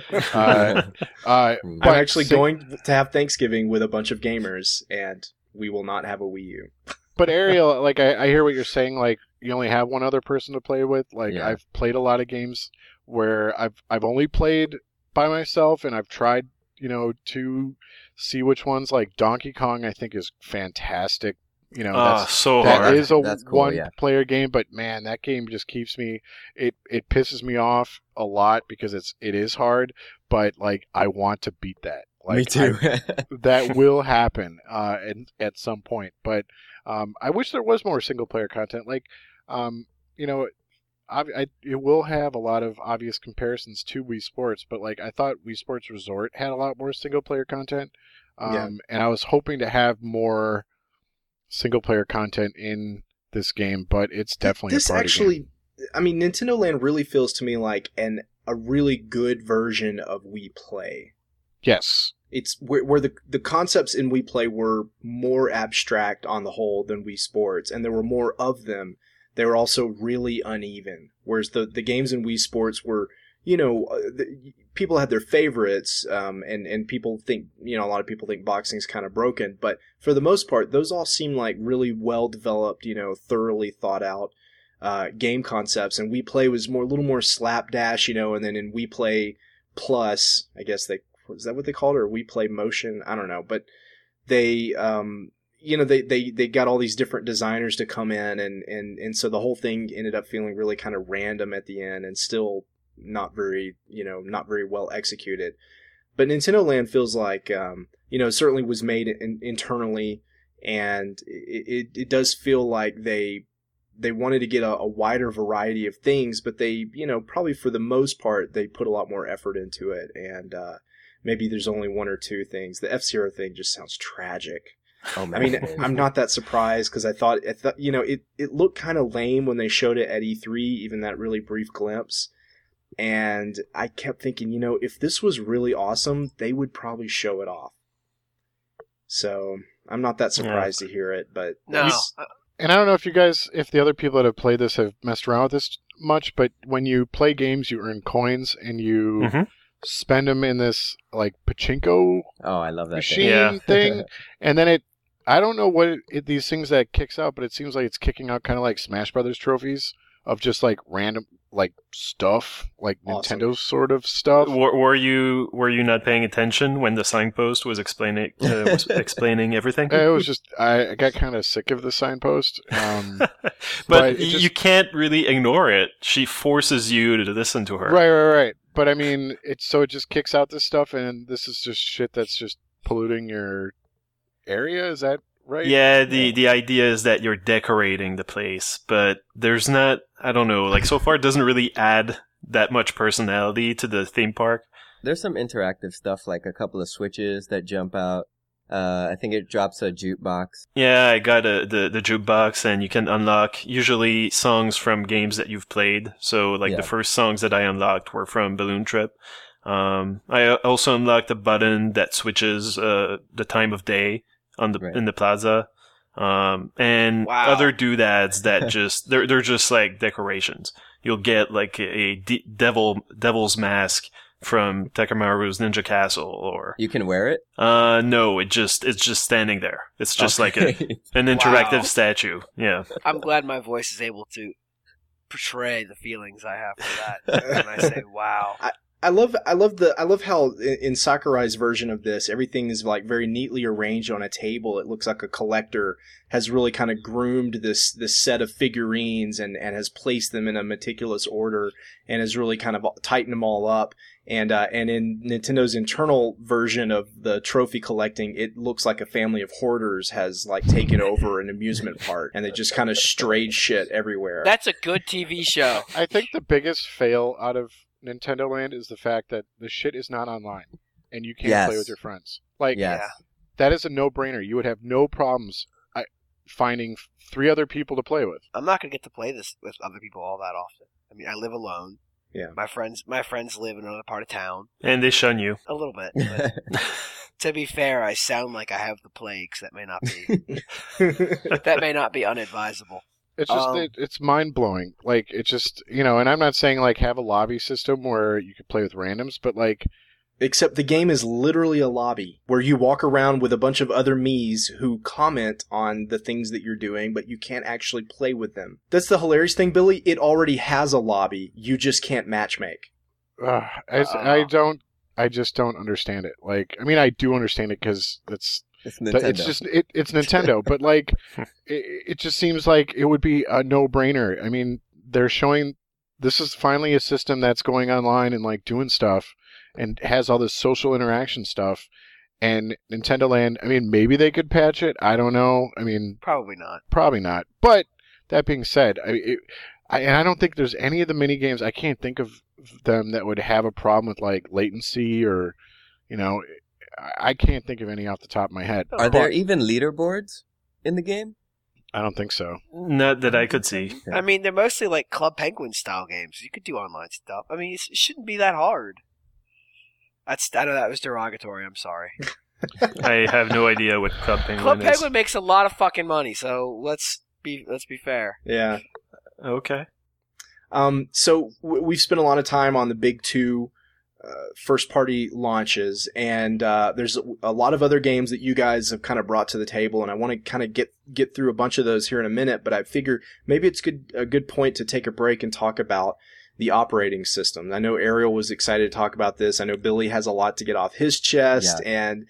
Uh, uh, Hmm. but I'm actually sing- going to have Thanksgiving with a bunch of gamers, and we will not have a Wii U. But Ariel, like I, I hear what you're saying. Like you only have one other person to play with. Like Yeah. I've played a lot of games where I've I've only played by myself, and I've tried, you know, to see which ones. Like Donkey Kong, I think is fantastic. You know, Ah, that's, so that hard. is a That's cool, one yeah. player game. But man, that game just keeps me. It it pisses me off a lot because it's it is hard. But like I want to beat that. Like, Me too. I- that will happen uh, at, at some point. But um, I wish there was more single player content. Like, um, you know, I, I, it will have a lot of obvious comparisons to Wii Sports, but like I thought Wii Sports Resort had a lot more single player content. Um, Yeah. And I was hoping to have more single player content in this game, but it's definitely this a party actually. game. I mean, Nintendo Land really feels to me like an a really good version of Wii Play. Yes. It's where, where the the concepts in Wii Play were more abstract on the whole than Wii Sports, and there were more of them. They were also really uneven. Whereas the, the games in Wii Sports were, you know, uh, the, people had their favorites, um, and and people think, you know, a lot of people think boxing's kind of broken, but for the most part, those all seem like really well developed, you know, thoroughly thought out uh, game concepts. And Wii Play was more a little more slapdash, you know, and then in Wii Play Plus, I guess they. Is that what they called it? Or Wii Play Motion? I don't know. But they, um, you know, they, they, they got all these different designers to come in. And, and, and so the whole thing ended up feeling really kind of random at the end and still not very, you know, not very well executed. But Nintendo Land feels like, um, you know, it certainly was made in, internally. And it, it, it does feel like they, they wanted to get a, a wider variety of things, but they, you know, probably for the most part, they put a lot more effort into it. And, uh, maybe there's only one or two things. The F-Zero thing just sounds tragic. Oh, man. I mean, I'm not that surprised because I thought, I thought, you know, it, it looked kind of lame when they showed it at E three, even that really brief glimpse. And I kept thinking, you know, if this was really awesome, they would probably show it off. So I'm not that surprised to hear it, but No, it's- uh, And I don't know if you guys, if the other people that have played this have messed around with this much, but when you play games, you earn coins and you Mhm. spend them in this like pachinko Oh, I love that machine thing. Yeah. thing, and then it. I don't know what it, it, these things that kicks out, but it seems like it's kicking out kind of like Smash Brothers trophies of just like random like stuff, like Awesome. Nintendo sort of stuff. Were, were you were you not paying attention when the signpost was explaining uh, was explaining everything? it was just I, I got kind of sick of the signpost. Um, but but it y- just- you can't really ignore it. She forces you to listen to her. Right, right, right. But I mean, it's so it just kicks out this stuff, and this is just shit that's just polluting your area. Is that right? Yeah, the the idea is that you're decorating the place, but there's not. I don't know. Like so far, it doesn't really add that much personality to the theme park. There's some interactive stuff, like a couple of switches that jump out. Uh, I think it drops a jukebox. Yeah, I got a, the the jukebox, and you can unlock usually songs from games that you've played. So, like Yeah. the first songs that I unlocked were from Balloon Trip. Um, I also unlocked a button that switches uh, the time of day on the Right. in the plaza, um, and Wow. other doodads that just they're they're just like decorations. You'll get like a, a de- devil devil's mask from Takamaru's Ninja Castle, or You can wear it. uh no, it just it's just standing there. It's just like a Okay. an interactive Wow. statue. Yeah. I'm glad my voice is able to portray the feelings I have for that when I say wow. I love I love the I love how in, in Sakurai's version of this, everything is like very neatly arranged on a table. It looks like a collector has really kind of groomed this this set of figurines and, and has placed them in a meticulous order and has really kind of tightened them all up. And uh, and in Nintendo's internal version of the trophy collecting, it looks like a family of hoarders has like taken over an amusement park and they just kind of strayed shit everywhere. That's a good T V show. I think the biggest fail out of Nintendo Land is the fact that the shit is not online, and you can't Yes. play with your friends. Like, Yes. Yeah. that is a no-brainer. You would have no problems uh, finding three other people to play with. I'm not going to get to play this with other people all that often. I mean, I live alone. Yeah. My friends, my friends live in another part of town. And they shun you. A little bit. But to be fair, I sound like I have the plague, so that may not be that may not be unadvisable. It's just Um, it, it's mind blowing. Like it's just you know, and I'm not saying like have a lobby system where you could play with randoms, but like Except the game is literally a lobby where you walk around with a bunch of other Miis who comment on the things that you're doing, but you can't actually play with them. That's the hilarious thing, Billy. It already has a lobby. You just can't matchmake. uh, I, s- I don't, I just don't understand it. Like I mean, I do understand it because it's It's but Nintendo. it's just it, it's Nintendo, but like it, it just seems like it would be a no brainer. I mean, they're showing this is finally a system that's going online and like doing stuff. And has all this social interaction stuff, and Nintendo Land. I mean, maybe they could patch it. I don't know. I mean, Probably not. probably not. But that being said, I, it, I and I don't think there's any of the mini games. I can't think of them that would have a problem with like latency or, you know, I, I can't think of any off the top of my head. Are there even leaderboards in the game? I don't think so. Not that I could see. I mean, they're mostly like Club Penguin style games. You could do online stuff. I mean, it's- it shouldn't be that hard. That's I know that was derogatory. I'm sorry. I have no idea what Club Penguin Club is. Penguin makes a lot of fucking money, so let's be let's be fair. Yeah. Okay. Um, so w- we've spent a lot of time on the big two uh, first-party launches, and uh, there's a, a lot of other games that you guys have kind of brought to the table, and I want to kind of get get through a bunch of those here in a minute. But I figure maybe it's good a good point to take a break and talk about the operating system. I know Ariel was excited to talk about this. I know Billy has a lot to get off his chest, Yeah. and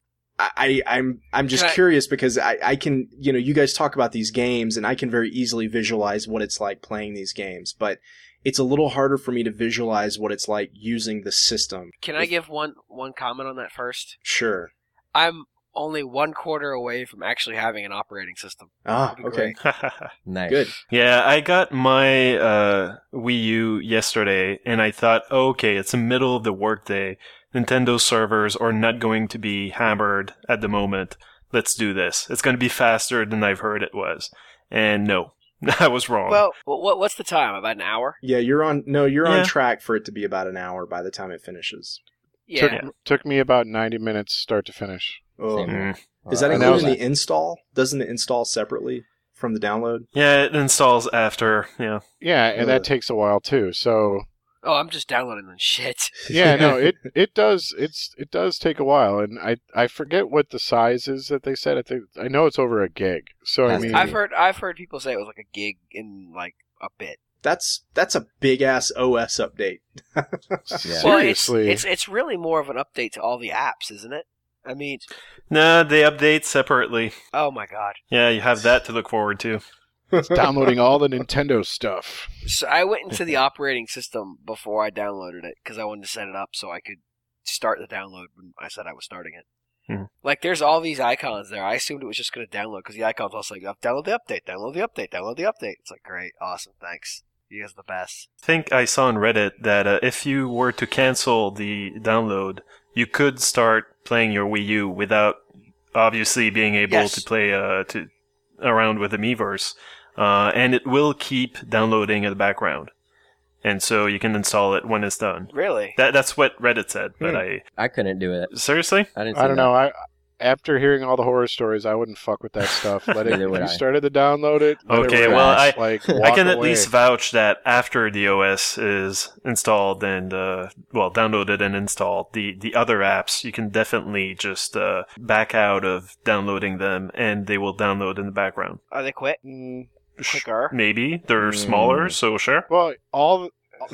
I, I, I'm I'm just Can I- curious because I, I can, you know, you guys talk about these games, and I can very easily visualize what it's like playing these games, but it's a little harder for me to visualize what it's like using the system. Can I give one one comment on that first? Sure. I'm only one quarter away from actually having an operating system. Ah, That'd be okay. great. Nice. Good. Yeah, I got my uh, Wii U yesterday, and I thought, oh, okay, it's the middle of the workday. Nintendo servers are not going to be hammered at the moment. Let's do this. It's going to be faster than I've heard it was. And no, I was wrong. Well, what what's the time? About an hour? Yeah, you're on, no, you're Yeah. on track for it to be about an hour by the time it finishes. Yeah. Took, took me about ninety minutes start to finish. Oh. Same. Mm. Is that And including that was- the install? Doesn't it install separately from the download? Yeah, it installs after, yeah. Yeah, and Uh, that takes a while too. So Oh, I'm just downloading the shit. yeah, no, it it does it's it does take a while, and I I forget what the size is that they said. I think I know it's over a gig. So I Has to mean, be. I've heard I've heard people say it was like a gig in like a bit. That's that's a big ass O S update. Yeah. Well, it's, seriously, it's it's really more of an update to all the apps, isn't it? I mean, No, they update separately. oh my god. Yeah, you have that to look forward to. it's downloading all the Nintendo stuff. So I went into the operating system before I downloaded it because I wanted to set it up so I could start the download when I said I was starting it. Hmm. Like, there's all these icons there. I assumed it was just going to download because the icons also like, download the update, download the update, download the update. It's like, great, awesome, thanks. You guys are the best. I think I saw on Reddit that uh, if you were to cancel the download, you could start playing your Wii U without obviously being able Yes. to play uh, to around with the Miiverse, uh, and it will keep downloading in the background, and so you can install it when it's done. Really? That that's what Reddit said, but Hmm. I I couldn't do it. seriously. I didn't. See I don't that. know. I after hearing all the horror stories, I wouldn't fuck with that stuff. Let it. Neither If would you I. started to download it. let it Okay, relax, well, I- like, I walk can at away. least vouch that after the O S is installed and uh, well downloaded and installed, the the other apps you can definitely just uh, back out of downloading them, and they will download in the background. Are they quick? Mm, Quicker? Maybe they're Mm. smaller, so sure. well, all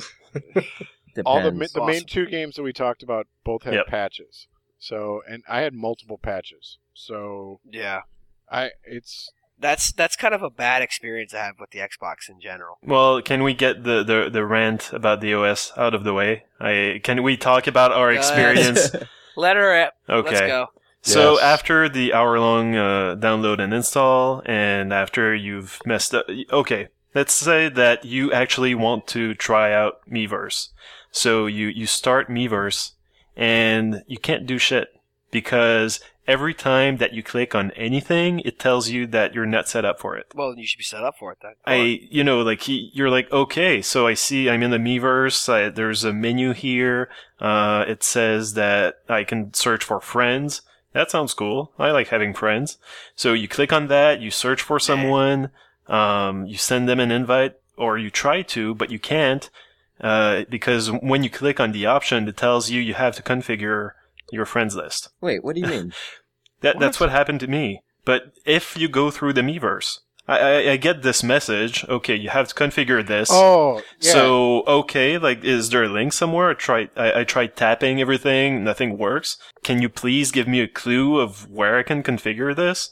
Depends. all the ma- the main Awesome. two games that we talked about both had Yep. patches. So, and I had multiple patches. So Yeah. I it's That's that's kind of a bad experience I have with the Xbox in general. Well, can we get the, the, the rant about the O S out of the way? I can we talk about our Yes. experience? Let her rip. Okay. Let's go. So Yes. after the hour-long uh, download and install, and after you've messed up, okay, let's say that you actually want to try out Miiverse. So you, you start Miiverse, and you can't do shit because every time that you click on anything, it tells you that you're not set up for it. Well, you should be set up for it then. I, you know, like he, you're like, okay, so I see I'm in the Miiverse. I, there's a menu here. Uh, it says that I can search for friends. That sounds cool. I like having friends. So you click on that, you search for someone, um, you send them an invite, or you try to, but you can't, uh, because when you click on the option, it tells you you have to configure your friends list. Wait, what do you mean? that What? That's what happened to me. But if you go through the Miiverse, I, I, I get this message. Okay, you have to configure this. Oh, yeah. So, okay, like, is there a link somewhere? I tried, I, I tried tapping everything. Nothing works. Can you please give me a clue of where I can configure this?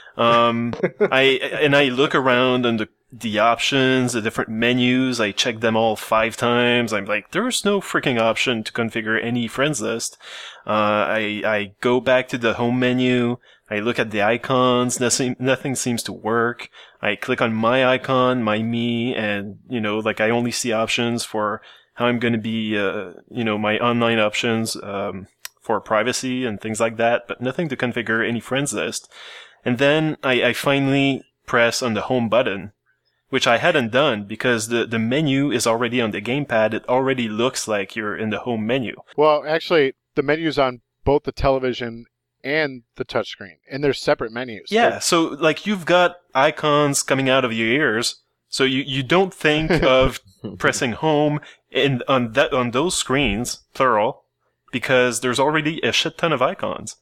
Um, I, and I look around on the, the options, the different menus. I check them all five times. I'm like, there's no freaking option to configure any friends list. Uh, I, I go back to the home menu. I look at the icons. Nothing, nothing seems to work. I click on my icon, my me, and, you know, like I only see options for how I'm going to be, uh, you know, my online options, um, for privacy and things like that, but nothing to configure any friends list. And then I, I finally press on the home button, which I hadn't done because the, the menu is already on the gamepad. It already looks like you're in the home menu. Well, actually, the menu's on both the television and the touchscreen, and they're separate menus. Yeah, They're- so like you've got icons coming out of your ears, so you, you don't think of pressing home in on that on those screens, plural, because there's already a shit ton of icons.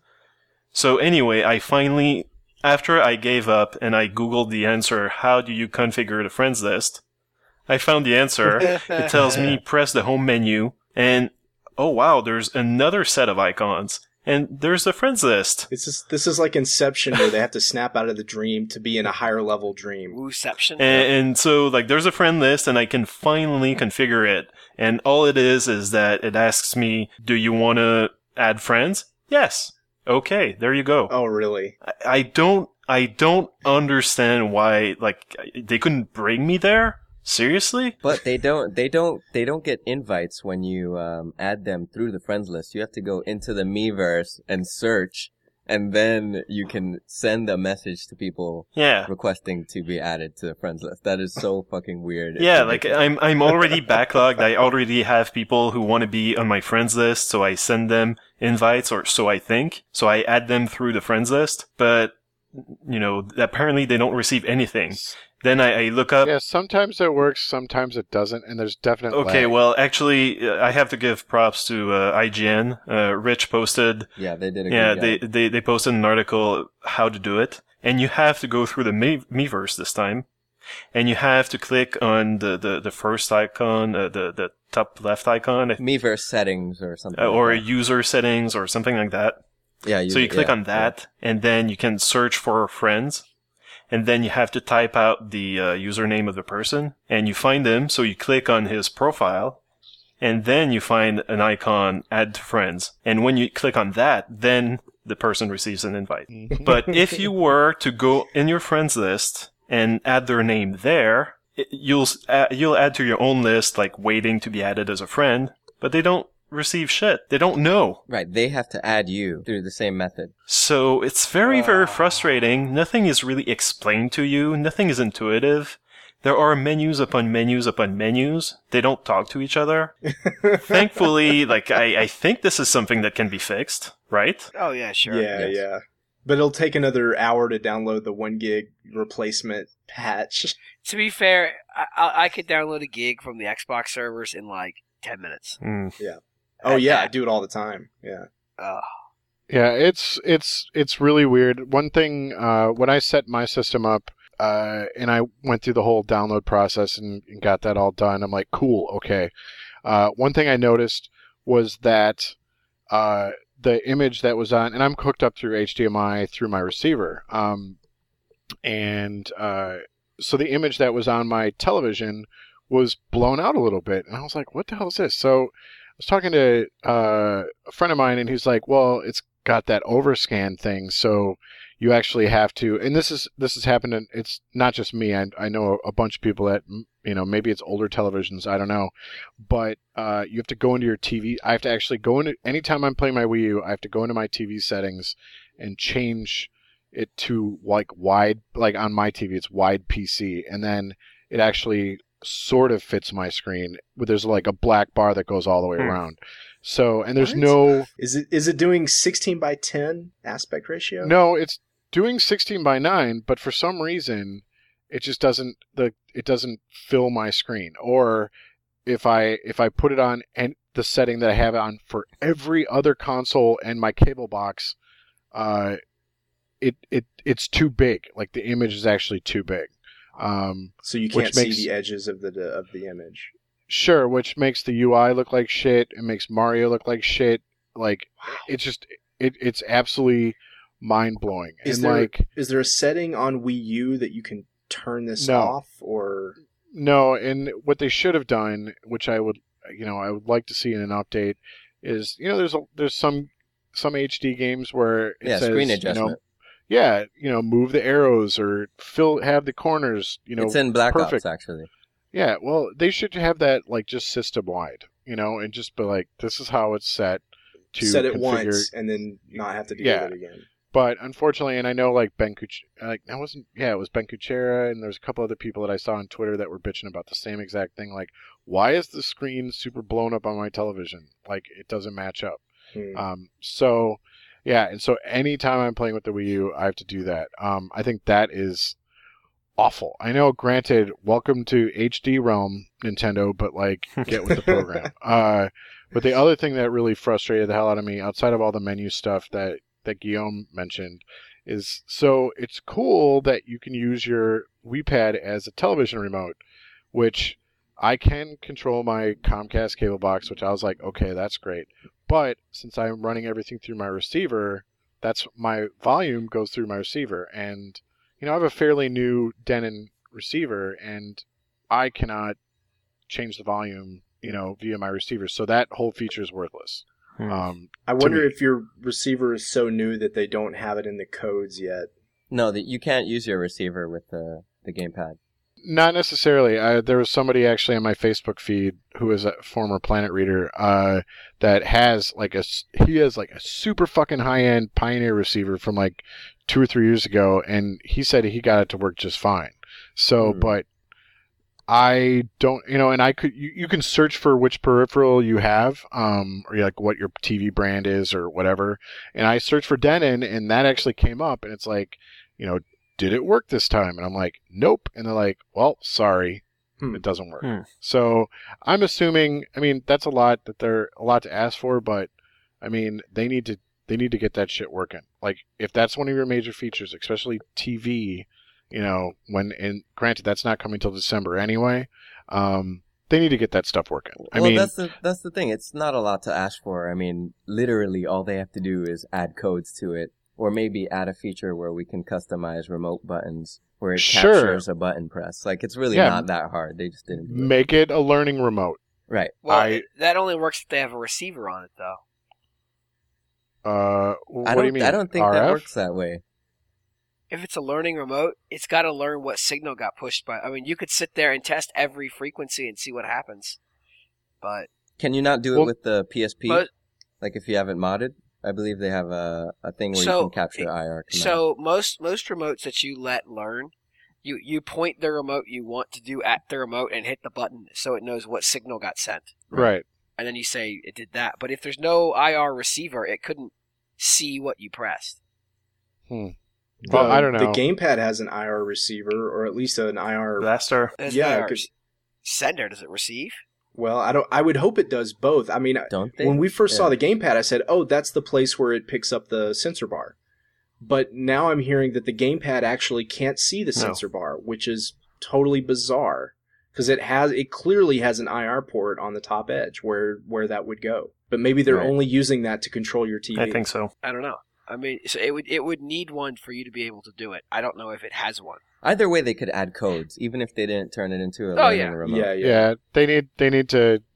So anyway, I finally, after I gave up and I googled the answer, how do you configure the friends list? I found the answer. It tells me press the home menu, and oh wow, there's another set of icons. And there's the friends list. This is this is like Inception, where they have to snap out of the dream to be in a higher level dream. Wooception. And, and so, like, there's a friend list, and I can finally configure it. And all it is is that it asks me, do you want to add friends? Yes. Okay, there you go. Oh, really? I, I don't, I don't understand why, like, they couldn't bring me there. Seriously? But they don't, they don't, they don't get invites when you um, add them through the friends list. You have to go into the Miiverse and search, and then you can send a message to people Yeah. requesting to be added to the friends list. That is so fucking weird. It's Yeah, like ridiculous. I'm I'm already backlogged. I already have people who want to be on my friends list, so I send them invites, or so I think. So I add them through the friends list, but you know, apparently they don't receive anything. Then I, I look up. yeah, sometimes it works, sometimes it doesn't, and there's definite Okay, lag. well, actually, uh, I have to give props to uh, I G N. Uh, Rich posted. yeah, they did a Yeah, good they, job. they they posted an article how to do it, and you have to go through the Mi- Miiverse this time, and you have to click on the the, the first icon, uh, the the top left icon, Miiverse settings or something. uh, or like that. user settings or something like that. yeah, So you click yeah, on that, and then you can search for friends, and then you have to type out the uh, username of the person, and you find him. So you click on his profile, and then you find an icon, add to friends. And when you click on that, then the person receives an invite. Yeah. But if you were to go in your friends list and add their name there, it, you'll uh, you'll add to your own list, like waiting to be added as a friend. But they don't receive shit. They don't know. Right, they have to add you through the same method. So it's very, very Ah. frustrating. Nothing is really explained to you. Nothing is intuitive. There are menus upon menus upon menus. They don't talk to each other. Thankfully, like, I, I think this is something that can be fixed, right? Oh yeah, sure. Yeah, Yes. yeah. But it'll take another hour to download the one gig replacement patch. To be fair, I, I, I could download a gig from the Xbox servers in like ten minutes. Mm. Oh At yeah, I that. do it all the time. Yeah. Uh, Yeah, it's it's it's really weird. One thing, uh, when I set my system up, uh, and I went through the whole download process and, and got that all done, I'm like, cool, okay. Uh, one thing I noticed was that uh, the image that was on, and I'm hooked up through H D M I through my receiver, um, and uh, so the image that was on my television was blown out a little bit, and I was like, what the hell is this? So I was talking to uh, a friend of mine, and he's like, well, it's got that overscan thing, so you actually have to, and this is this has happened, and it's not just me. I I know a bunch of people that, you know, maybe it's older televisions, I don't know, but uh, you have to go into your T V. I have to actually go into, anytime I'm playing my Wii U, I have to go into my T V settings and change it to like wide, like on my T V, it's wide P C, and then it actually sort of fits my screen. But there's like a black bar that goes all the way Hmm. around. So, and there's What? no. Is it is it doing sixteen by ten aspect ratio? No, it's doing sixteen by nine, but for some reason, it just doesn't the it doesn't fill my screen. Or if I if I put it on and the setting that I have it on for every other console and my cable box, uh, it it it's too big. Like the image is actually too big. Um, So you Which can't see makes- the edges of the of the image. sure, which makes the U I look like shit. It makes Mario look like shit. Like it's just it it's absolutely mind blowing. Is And there like is there a setting on Wii U that you can turn this No. off or no, and what they should have done, which I would you know I would like to see in an update, is you know there's a, there's some some H D games where it Yeah, says, screen you know, adjustment. yeah, you know, move the arrows or fill have the corners, you know, it's in Black perfect. Ops, actually. Yeah, well, they should have that like just system wide, you know, and just be like, this is how it's set to set it configure. once and then not have to deal Yeah. with it again? But unfortunately, and I know like Ben Kuch, like that wasn't, yeah, it was Ben Kuchera, and there's a couple other people that I saw on Twitter that were bitching about the same exact thing. Like, why is the screen super blown up on my television? Like, it doesn't match up. Hmm. Um, so, yeah, and so anytime I'm playing with the Wii U, I have to do that. Um, I think that is awful. I know, granted, welcome to H D realm, Nintendo, but like, get with the program. uh, but the other thing that really frustrated the hell out of me, outside of all the menu stuff that, that Guillaume mentioned, is so it's cool that you can use your Wii Pad as a television remote, which I can control my Comcast cable box, which I was like, okay, that's great. But since I'm running everything through my receiver, that's my volume goes through my receiver. And, you know, I have a fairly new Denon receiver, and I cannot change the volume, you know, via my receiver. So that whole feature is worthless. Hmm. Um, I wonder me. if your receiver is so new that they don't have it in the codes yet. No, that you can't use your receiver with the the gamepad. Not necessarily. I, there was somebody actually on my Facebook feed who is a former Planet Reader uh, that has like a s- he has like a super fucking high end Pioneer receiver from like two or three years ago, and he said he got it to work just fine. So, Hmm. but I don't, you know, and I could you, you can search for which peripheral you have, um, or like what your T V brand is or whatever, and I searched for Denon, and that actually came up, and it's like, you know, did it work this time? And I'm like, nope. And they're like, well, sorry, Hmm. it doesn't work. Hmm. So I'm assuming, I mean, that's a lot that they're a lot to ask for, but I mean, they need to they need to get that shit working. Like, if that's one of your major features, especially T V, you know, when and granted that's not coming till December anyway, um, they need to get that stuff working. I well, mean, that's the that's the thing. It's not a lot to ask for. I mean, literally, all they have to do is add codes to it, or maybe add a feature where we can customize remote buttons, where it Sure. captures a button press. Like, it's really Yeah. not that hard. They just didn't do it. make it a learning remote. Right. Well, I- it- that only works if they have a receiver on it, though. Uh, what I don't. do you mean? I don't think R F? that works that way. If it's a learning remote, it's got to learn what signal got pushed by. I mean, you could sit there and test every frequency and see what happens, but Can you not do it Well, with the P S P? but Like, if you haven't modded, I believe they have a a thing where So, you can capture I R command. so most most remotes that you let learn, you you point the remote you want to do at the remote and hit the button so it knows what signal got sent, Right. and then you say it did that. But if there's no I R receiver, it couldn't see what you pressed. Well, The- I don't know. The gamepad has an I R receiver, or at least an I R. Blaster. There's Yeah, no I R. 'cause- Sender, does it receive? Well, I don't. I would hope it does both. I mean, Don't they? when we first saw Yeah. the gamepad, I said, "Oh, that's the place where it picks up the sensor bar." But now I'm hearing that the gamepad actually can't see the No. sensor bar, which is totally bizarre because it has it clearly has an I R port on the top edge where where that would go. But maybe they're Right. only using that to control your T V. I think so. I don't know. I mean, so it would it would need one for you to be able to do it. I don't know if it has one. Either way, they could add codes, even if they didn't turn it into a Oh, learning yeah. remote. Yeah, yeah. Yeah, they need they need to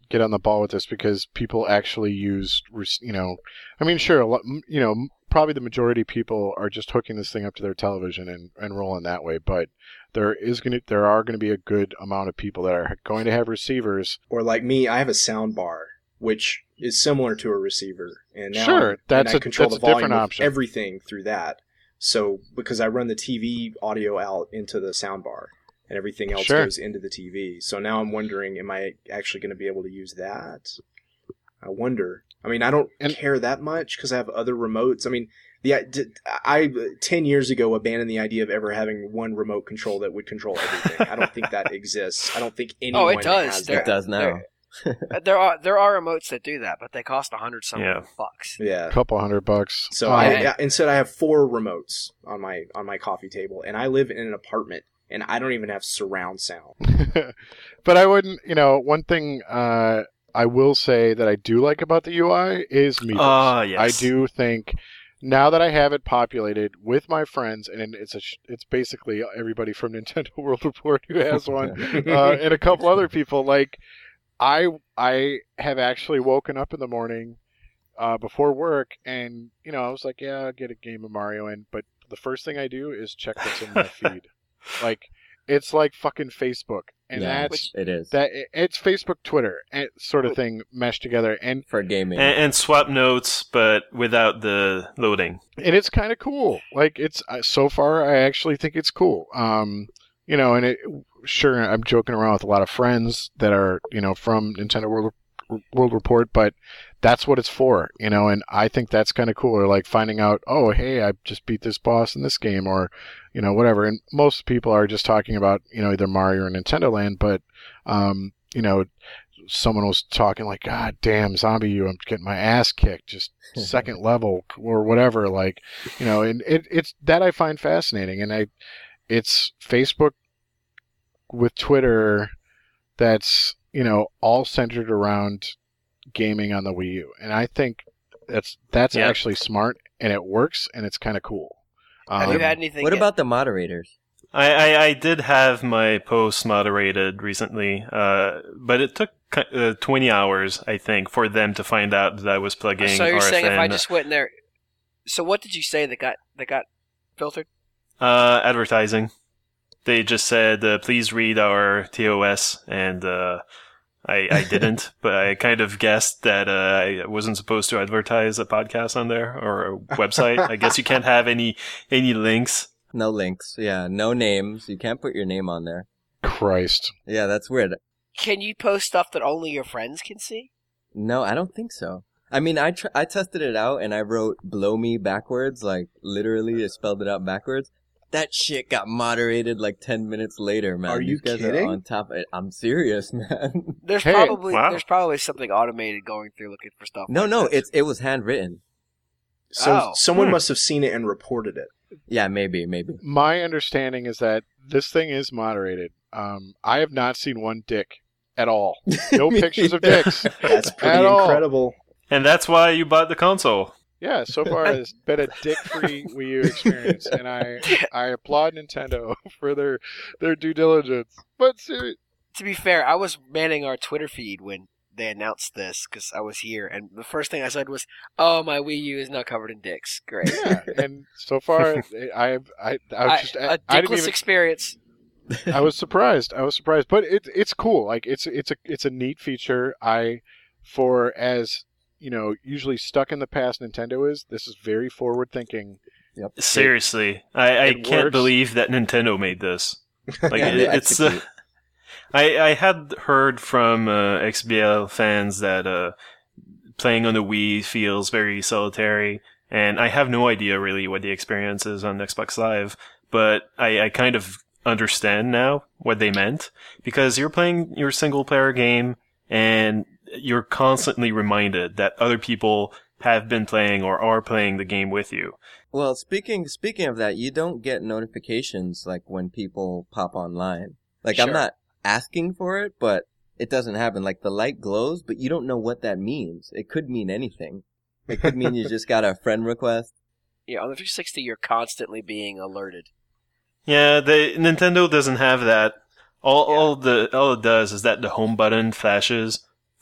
get on the ball with this because people actually use, you know, I mean, sure, a lot, you know, probably the majority of people are just hooking this thing up to their television and, and rolling that way. But there is going to, there are going to be a good amount of people that are going to have receivers. Or like me, I have a sound bar, which is similar to a receiver. And now sure, I'm, that's and I a, control that's the a volume different of option. everything through that. So because I run the T V audio out into the sound bar and everything else Sure. goes into the T V. So now I'm wondering, am I actually going to be able to use that? I wonder. I mean, I don't And- care that much because I have other remotes. I mean, the I ten years ago abandoned the idea of ever having one remote control that would control everything. I don't think that exists. I don't think anyone Oh, it does. has There- It that. does now. Uh, there are there are remotes that do that, but they cost a hundred something Yeah. bucks. Yeah. A couple hundred bucks. So Um, I, yeah. I instead I have four remotes on my on my coffee table, and I live in an apartment, and I don't even have surround sound. but I wouldn't, you know, one thing uh, I will say that I do like about the U I is Meeples. Ah, yes. I do think now that I have it populated with my friends, and it's a, sh- it's basically everybody from Nintendo World Report who has one, uh, and a couple other people. Like, I I have actually woken up in the morning uh, before work, and you know I was like, yeah, I'll get a game of Mario in, but the first thing I do is check what's in my feed. Like, it's like fucking Facebook, and yeah, that's it is. that. It's Facebook, Twitter, and sort of thing meshed together, and For gaming. and, and swap notes, but without the loading. and it's kind of cool. Like, it's uh, so far, I actually think it's cool. Um, you know, and it, sure, I'm joking around with a lot of friends that are, you know, from Nintendo World World Report, but that's what it's for, you know, and I think that's kind of cool. Or like finding out, oh, hey, I just beat this boss in this game, or, you know, whatever. And most people are just talking about, you know, either Mario or Nintendo Land, but, um, you know, someone was talking like, God damn, Zombie U, I'm getting my ass kicked, just second level or whatever. Like, you know, and it, it's that I find fascinating. And I, it's Facebook with Twitter that's, you know, all centered around gaming on the Wii U. And I think that's, that's Yeah. actually smart, and it works, and it's kind of cool. Have Um, you had anything? What get- about the moderators? I, I, I did have my posts moderated recently, uh, but it took ki- uh, twenty hours, I think, for them to find out that I was plugging So you're R F N. saying if I just went in there? So what did you say that got that got filtered? Uh, advertising. They just said, uh, please read our T O S, and uh, I, I didn't, but I kind of guessed that uh, I wasn't supposed to advertise a podcast on there or a website. I guess you can't have any any links. No links. Yeah, no names. You can't put your name on there. Christ. Yeah, that's weird. Can you post stuff that only your friends can see? No, I don't think so. I mean, I tr- I tested it out and I wrote "blow me" backwards, like literally, I spelled it out backwards. That shit got moderated like ten minutes later, man. Are you These guys kidding? Are on top of it. I'm serious, man. There's Hey, probably wow. there's probably something automated going through looking for stuff. no, like no, this. it's it was handwritten. So Oh. someone Hmm. must have seen it and reported it. Yeah, maybe, maybe. My understanding is that this thing is moderated. Um, I have not seen one dick at all. No pictures of dicks. That's pretty At all. incredible. And that's why you bought the console. Yeah, so far it's been a dick-free Wii U experience, and I I applaud Nintendo for their their due diligence. But seriously, To be fair, I was manning our Twitter feed when they announced this because I was here, and the first thing I said was, "Oh, my Wii U is now covered in dicks." Great. yeah, and so far I I I, I was I- just a I, I didn't dickless even experience. I was surprised. I was surprised, but it's it's cool. Like it's it's a it's a neat feature. I for as you know, usually stuck in the past Nintendo is. This is very forward thinking. Yep. Seriously, I, I it can't works. believe that Nintendo made this. Like Yeah, it, they it's. Uh, execute. I I had heard from uh, X B L fans that uh, playing on the Wii feels very solitary, and I have no idea really what the experience is on Xbox Live, but I, I kind of understand now what they meant, because you're playing your single player game and you're constantly reminded that other people have been playing or are playing the game with you. Well, speaking speaking of that, you don't get notifications like when people pop online. Like I'm Sure. not asking for it, but it doesn't happen. Like the light glows, but you don't know what that means. It could mean anything. It could mean you just got a friend request. Yeah, on the three sixty, you're constantly being alerted. Yeah, the Nintendo doesn't have that. All Yeah. all the all it does is that the home button flashes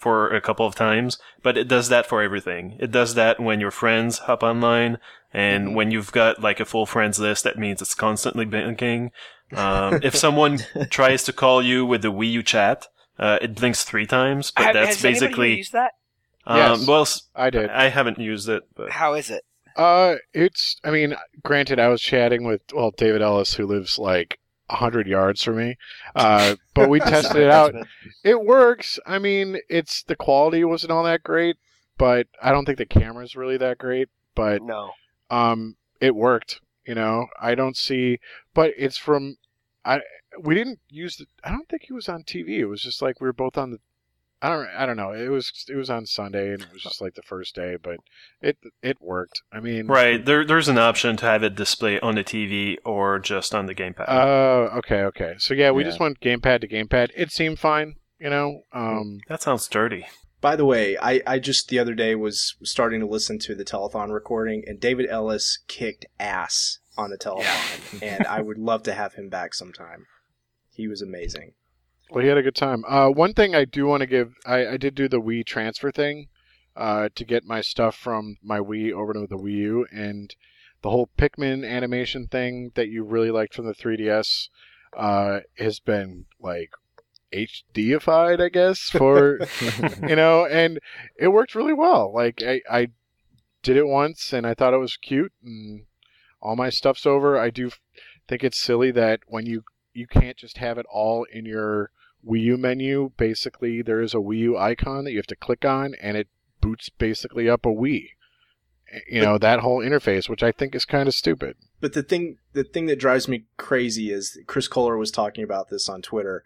for a couple of times, but it does that for everything. It does that when your friends hop online, and mm-hmm. when you've got like a full friends list, that means it's constantly blinking. Um, if someone tries to call you with the Wii U chat, uh, it blinks three times, but Have, that's has basically. Anybody used that? Um, yes, well, I did. I haven't used it, but How is it? Uh, it's. I mean, granted, I was chatting with well David Ellis, who lives like a hundred yards from me. Uh, but we tested it out. It works. I mean, it's the quality wasn't all that great, but I don't think the camera's really that great. But No. um, it worked. You know, I don't see. But it's from. I we didn't use the. I don't think he was on T V. It was just like we were both on the. I don't. I don't know. It was. It was on Sunday, and it was just like the first day, but it it worked. I mean, right there. There's an option to have it display on the T V or just on the gamepad. Oh, uh, okay, okay. So yeah, we Yeah. just went gamepad to gamepad. It seemed fine. You know. Um. That sounds dirty. By the way, I, I just the other day was starting to listen to the telethon recording, and David Ellis kicked ass on the telethon, and I would love to have him back sometime. He was amazing. Well, he had a good time. Uh, one thing I do want to give, I, I did do the Wii transfer thing, uh, to get my stuff from my Wii over to the Wii U, and the whole Pikmin animation thing that you really liked from the three D S, uh, has been like H D-ified, I guess, for you know, and it worked really well. Like I, I did it once, and I thought it was cute, and all my stuff's over. I do think it's silly that when you you can't just have it all in your Wii U menu. Basically, there is a Wii U icon that you have to click on, and it boots basically up a Wii. You know, that whole interface, which I think is kind of stupid. But the thing the thing that drives me crazy is Chris Kohler was talking about this on Twitter.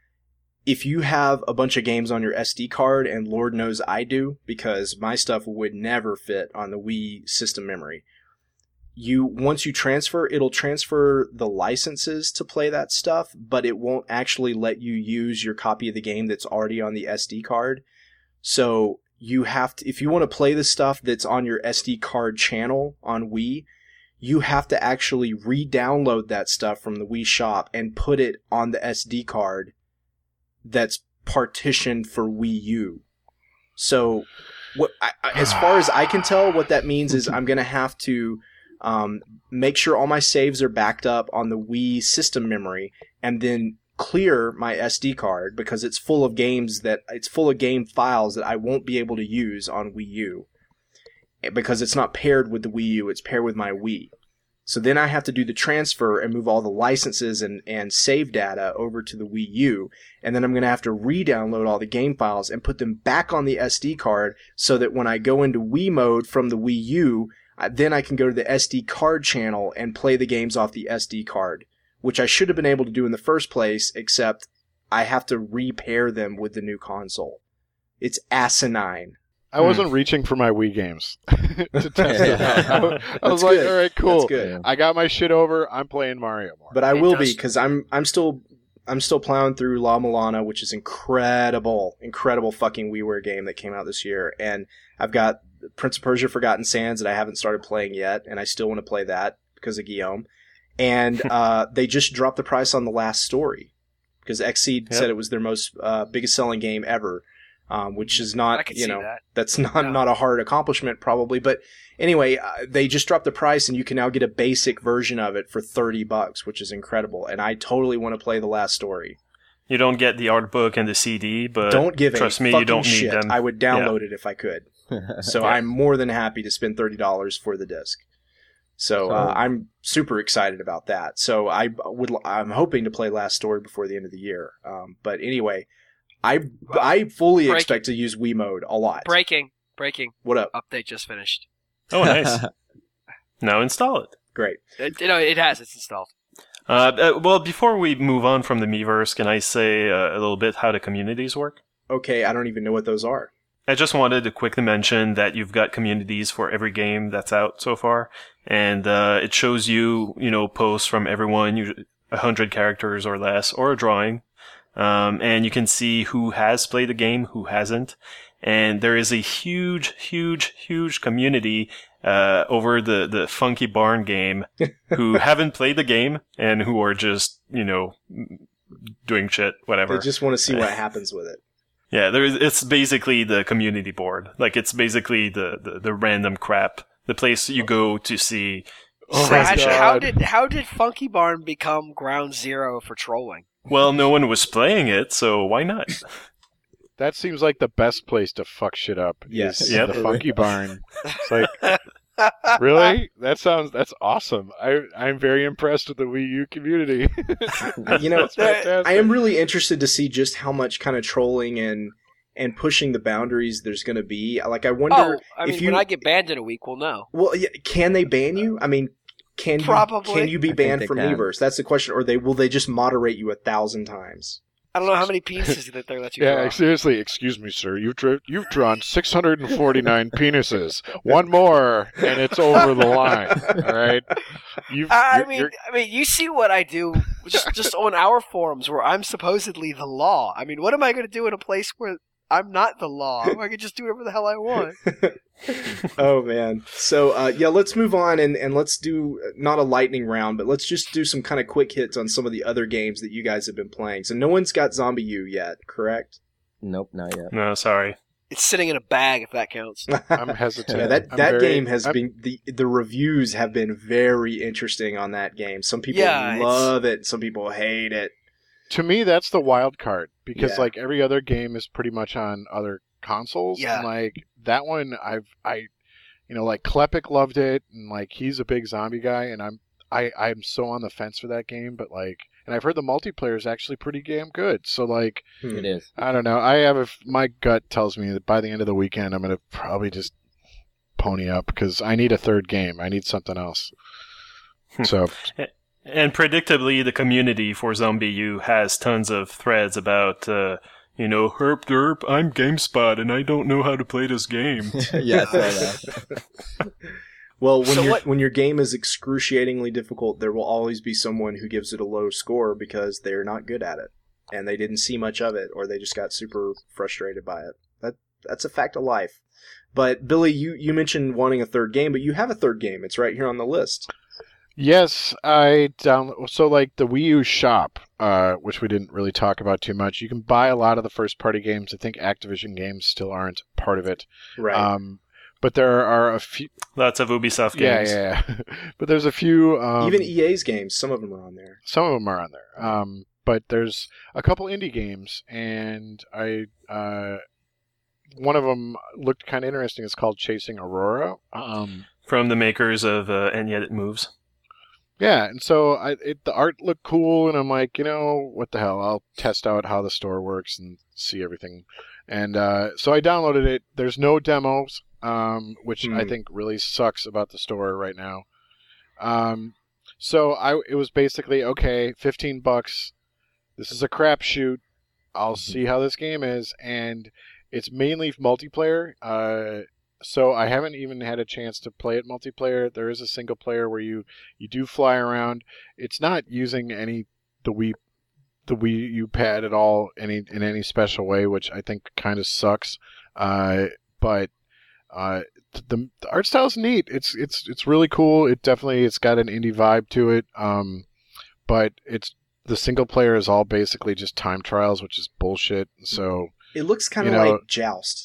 If you have a bunch of games on your S D card, and Lord knows I do, because my stuff would never fit on the Wii system memory, you once you transfer, it'll transfer the licenses to play that stuff, but it won't actually let you use your copy of the game that's already on the S D card. So you have to, if you want to play the stuff that's on your S D card channel on Wii, you have to actually re-download that stuff from the Wii shop and put it on the S D card that's partitioned for Wii U. So what I, as far as I can tell, what that means is I'm going to have to Um, make sure all my saves are backed up on the Wii system memory, and then clear my S D card because it's full of games that it's full of game files that I won't be able to use on Wii U because it's not paired with the Wii U. It's paired with my Wii. So then I have to do the transfer and move all the licenses and, and save data over to the Wii U, and then I'm going to have to re-download all the game files and put them back on the S D card so that when I go into Wii mode from the Wii U, then I can go to the S D card channel and play the games off the S D card, which I should have been able to do in the first place, except I have to repair them with the new console. It's asinine. I wasn't hmm. reaching for my Wii games to test it out. I was That's like, good. all right, cool. That's good. I got my shit over. I'm playing Mario more. But I It will does- be, because I'm I'm still I'm still plowing through La Milana, which is incredible, incredible fucking WiiWare game that came out this year, and I've got Prince of Persia: Forgotten Sands that I haven't started playing yet, and I still want to play that because of Guillaume. And uh, they just dropped the price on The Last Story because Xseed Yep. said it was their most uh, biggest selling game ever, um, which is I not can you see know that. that's not No. not a hard accomplishment probably, but anyway, uh, they just dropped the price, and you can now get a basic version of it for thirty bucks, which is incredible. And I totally want to play The Last Story. You don't get the art book and the C D, but Don't give trust a me, fucking you don't shit. need them. I would download it if I could. So Yeah. I'm more than happy to spend thirty dollars for the disc. So uh, Oh. I'm super excited about that. So I would I'm hoping to play Last Story before the end of the year. Um, but anyway, I I fully Break- expect to use Wii mode a lot. Breaking, breaking. What up? Update just finished. Oh, nice. Now install it. Great. It, you know, it has. It's installed. Uh, uh, well, before we move on from the Miiverse, can I say uh, a little bit how the communities work? Okay, I don't even know what those are. I just wanted to quickly mention that you've got communities for every game that's out so far, and uh, it shows you, you know, posts from everyone, usually a hundred characters or less, or a drawing, um, and you can see who has played the game, who hasn't, and there is a huge, huge, huge community uh, over the the Funky Barn game who haven't played the game and who are just, you know, doing shit, whatever. They just want to see what happens with it. Yeah, there's, it's basically the community board. Like, it's basically the, the, the random crap. The place you go to see. Oh my Scratch, God. how did how did Funky Barn become ground zero for trolling? Well, no one was playing it, so why not? That seems like the best place to fuck shit up. Yes. is Yep. the Funky Barn. It's like, really? That sounds that's awesome. I I'm very impressed with the Wii U community. You know, That's fantastic. I am really interested to see just how much kind of trolling and and pushing the boundaries there's going to be. Like, I wonder Oh, I mean, if you. when I get banned in a week, we'll know. Well, yeah, can they ban you? I mean, can you, Probably. can you be I think banned they from can. Miiverse? That's the question. Or they will they just moderate you a thousand times? I don't know how many pieces that they let you Yeah, draw. seriously, excuse me, sir. You've dra- you've drawn six hundred forty-nine penises. One more, and it's over the line. All right. You've, I you're- mean, you're- I mean, you see what I do just just on our forums where I'm supposedly the law. I mean, what am I going to do in a place where I'm not the law? I can just do whatever the hell I want. Oh man. So uh, yeah, let's move on and, and let's do not a lightning round, but let's just do some kind of quick hits on some of the other games that you guys have been playing. So no one's got Zombie U yet, correct? Nope, not yet. No, sorry. It's sitting in a bag, if that counts. I'm hesitant. Yeah, that I'm that very- game has I'm- been the the reviews have been very interesting on that game. Some people Yeah, it's- love it, some people hate it. To me, that's the wild card because Yeah. like every other game is pretty much on other consoles. Yeah. And, like that one, I've I, you know, like Klepek loved it, and like he's a big zombie guy, and I'm I I'm so on the fence for that game, but like, and I've heard the multiplayer is actually pretty damn good. So like, Hmm. It is. I don't know. I have a, my gut tells me that by the end of the weekend, I'm gonna probably just pony up because I need a third game. I need something else. So And predictably, the community for Zombie U has tons of threads about, uh, you know, herp derp, I'm GameSpot and I don't know how to play this game. Yeah, I saw that. Well, when So your what- when your game is excruciatingly difficult, there will always be someone who gives it a low score because they're not good at it and they didn't see much of it, or they just got super frustrated by it. That that's a fact of life. But Billy, you, you mentioned wanting a third game, but you have a third game. It's right here on the list. yes, I down so like the Wii U shop, uh, which we didn't really talk about too much. You can buy a lot of the first party games. I think Activision games still aren't part of it. Right. Um, but there are a few. Lots of Ubisoft Yeah, games. yeah, yeah. But there's a few. Um, Even E A's games, some of them are on there. Some of them are on there. Um, but there's a couple indie games, and I uh, one of them looked kind of interesting. It's called Chasing Aurora. Um, From the makers of uh, And Yet It Moves. yeah, and so I, it, the art looked cool, and I'm like, you know, what the hell? I'll test out how the store works and see everything. And uh, so I downloaded it. There's no demos, um, which Hmm. I think really sucks about the store right now. Um, so I it was basically okay, fifteen bucks. This is a crapshoot. I'll see how this game is, and it's mainly multiplayer. Uh, so I haven't even had a chance to play it multiplayer. There is a single player where you you do fly around. It's not using any the Wii the Wii U pad at all any in any special way, which I think kind of sucks. Uh, but uh, the, the art style is neat. It's it's it's really cool. It definitely it's got an indie vibe to it. Um, but it's the single player is all basically just time trials, which is bullshit. So It looks kind of You know- like Joust.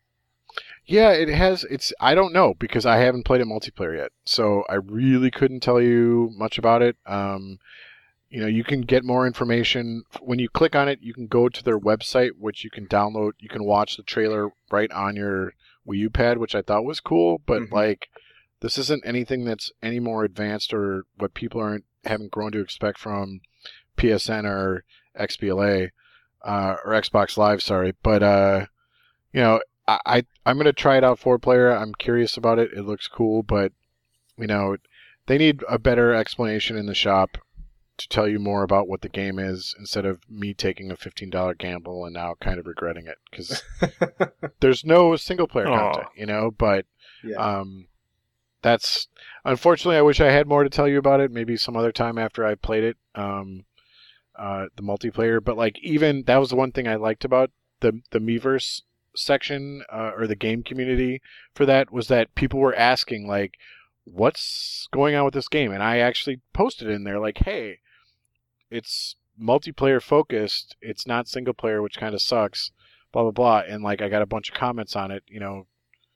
yeah, it has. It's I don't know because I haven't played it multiplayer yet, so I really couldn't tell you much about it. Um, you know, you can get more information when you click on it. You can go to their website, which you can download. You can watch the trailer right on your Wii U pad, which I thought was cool. But Mhm. like, this isn't anything that's any more advanced or what people aren't haven't grown to expect from P S N or X B L A uh, or Xbox Live. Sorry, but uh, you know. I, I I'm gonna try it out four player. I'm curious about it. It looks cool, but you know, they need a better explanation in the shop to tell you more about what the game is instead of me taking a fifteen dollar gamble and now kind of regretting it because there's no single player Aw. content, you know. But Yeah. um, that's unfortunately. I wish I had more to tell you about it. Maybe some other time after I played it. Um, uh, the multiplayer, but like even that was the one thing I liked about the the Miiverse section uh, or the game community for that was that people were asking like what's going on with this game, and I actually posted in there like, hey, it's multiplayer focused, it's not single player, which kind of sucks, blah blah blah, and like I got a bunch of comments on it, you know,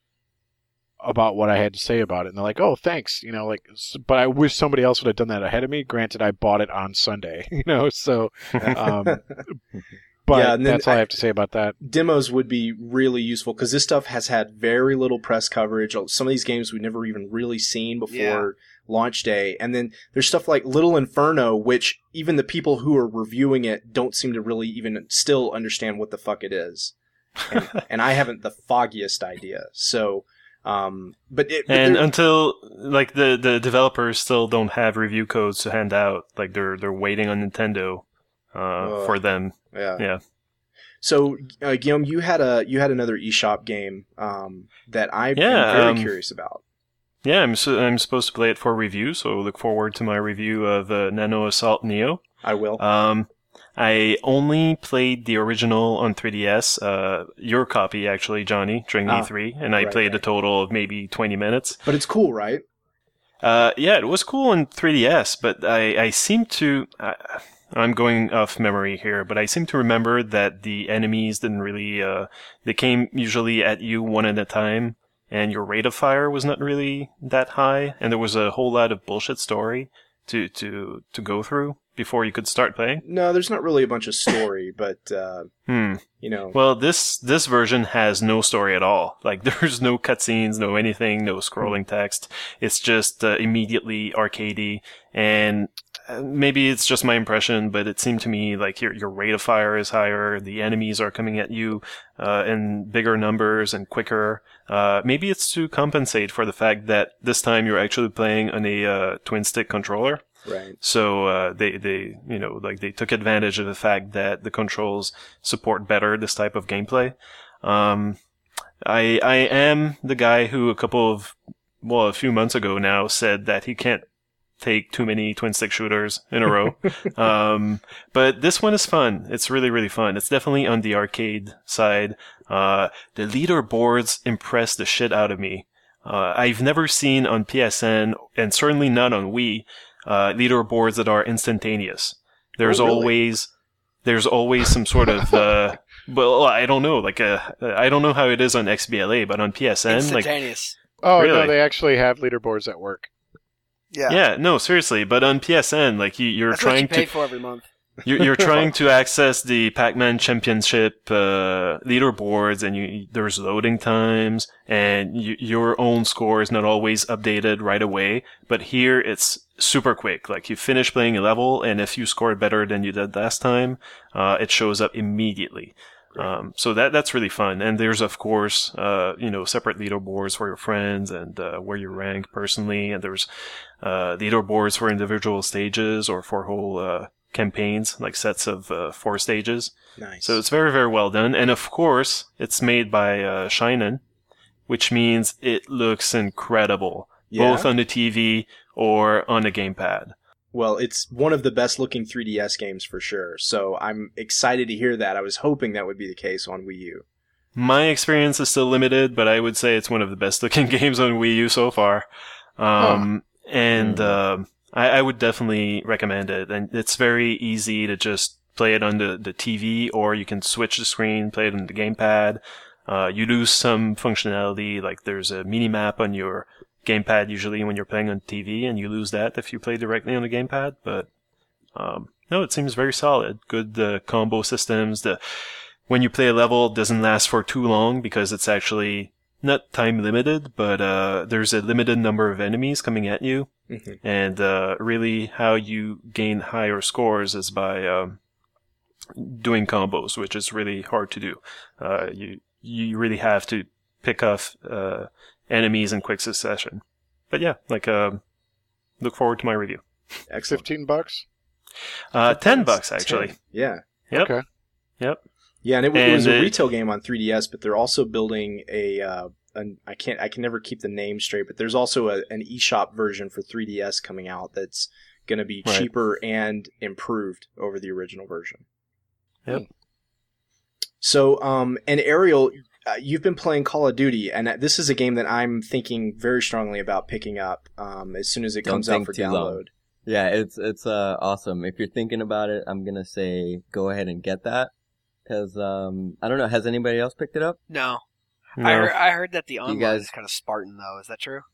about what I had to say about it, and they're like, "Oh, thanks," you know, like, but I wish somebody else would have done that ahead of me. Granted, I bought it on Sunday, you know, so. Um, but Yeah, and then that's all I, I- have to say about that. Demos would be really useful because this stuff has had very little press coverage. Some of these games we've never even really seen before Yeah. launch day. And then there's stuff like Little Inferno, which even the people who are reviewing it don't seem to really even still understand what the fuck it is. And, and I haven't the foggiest idea. So, um, but it, but And there- until like the, the developers still don't have review codes to hand out, like they're they're waiting on Nintendo uh, Ugh. for them. yeah. Yeah. So, uh, Guillaume, you had a you had another eShop game um, that I'm Yeah, very um, curious about. Yeah, I'm su- I'm supposed to play it for review, so look forward to my review of uh, Nano Assault Neo. I will. Um, I only played the original on three D S, uh, your copy actually, Johnny, during Ah, E three, and I right, played a right. total of maybe twenty minutes. But it's cool, right? Uh, yeah, it was cool in three D S, but I, I seem to, uh, I'm going off memory here, but I seem to remember that the enemies didn't really, uh, they came usually at you one at a time, and your rate of fire was not really that high, and there was a whole lot of bullshit story to, to, to go through before you could start playing. No, there's not really a bunch of story, but uh, Hmm. you know, Well, this this version has no story at all. Like, there's no cutscenes, no anything, no scrolling text. It's just uh, immediately arcadey, and uh, maybe it's just my impression, but it seemed to me like your your rate of fire is higher. The enemies are coming at you uh, in bigger numbers and quicker. Uh, maybe it's to compensate for the fact that this time you're actually playing on a uh, twin stick controller. right? So uh, they they you know like they took advantage of the fact that the controls support better this type of gameplay. Um, I I am the guy who a couple of well a few months ago now said that he can't take too many twin stick shooters in a row. um, but this one is fun. It's really really fun. It's definitely on the arcade side. Uh, the leaderboards impress the shit out of me. Uh, I've never seen on P S N and certainly not on Wii. Uh, leaderboards that are instantaneous. There's Oh, really? always, there's always some sort of, uh, well, I don't know, like, uh, I don't know how it is on X B L A, but on P S N, like, Instantaneous. Oh no, Really? they actually have leaderboards at work. Yeah. yeah, no, seriously, but on P S N, like, you, you're That's what trying you pay to, for every month. you're, you're trying to access the Pac-Man Championship, uh, leaderboards, and you, there's loading times, and you, your own score is not always updated right away, but here it's super quick. Like, you finish playing a level, and if you scored better than you did last time, uh, it shows up immediately. Um, so that, that's really fun. And there's, of course, uh, you know, separate leaderboards for your friends and, uh, where you rank personally. And there's, uh, leaderboards for individual stages or for whole, uh, campaigns, like sets of, uh, four stages. Nice. So it's very, very well done. And of course, it's made by, uh, Shinen, which means it looks incredible, Yeah? both on the T V or on the gamepad. Well, it's one of the best looking three D S games for sure. So I'm excited to hear that. I was hoping that would be the case on Wii U. My experience is still limited, but I would say it's one of the best looking games on Wii U so far. Um, and, Mm. um I, I would definitely recommend it. And it's very easy to just play it on the, the T V, or you can switch the screen, play it on the gamepad. Uh, you lose some functionality, like there's a mini map on your gamepad usually when you're playing on T V, and you lose that if you play directly on the gamepad. But, um, no, it seems very solid. Good, uh, combo systems. The, when you play a level, it doesn't last for too long because it's actually not time limited, but, uh, there's a limited number of enemies coming at you. Mhm. And, uh, really how you gain higher scores is by, um, doing combos, which is really hard to do. Uh, you, you really have to pick off, uh, enemies in quick succession. But yeah, like, um, look forward to my review. Excellent. Fifteen bucks. Uh, ten bucks actually. ten. Yeah. Yep. Okay. Yep. Yeah, and it, it was And a it- retail game on three D S, but they're also building a. Uh, an, I can't. I can never keep the name straight, but there's also a, an eShop version for three D S coming out that's going to be Right. cheaper and improved over the original version. Yep. So, um, and Ariel, uh, you've been playing Call of Duty, and this is a game that I'm thinking very strongly about picking up um, as soon as it Don't comes out think for too download. long. Yeah, it's it's uh awesome. If you're thinking about it, I'm gonna say go ahead and get that. because um, I don't know. Has anybody else picked it up? No. No. I heard, I heard that the online guys- is kind of Spartan, though. Is that true?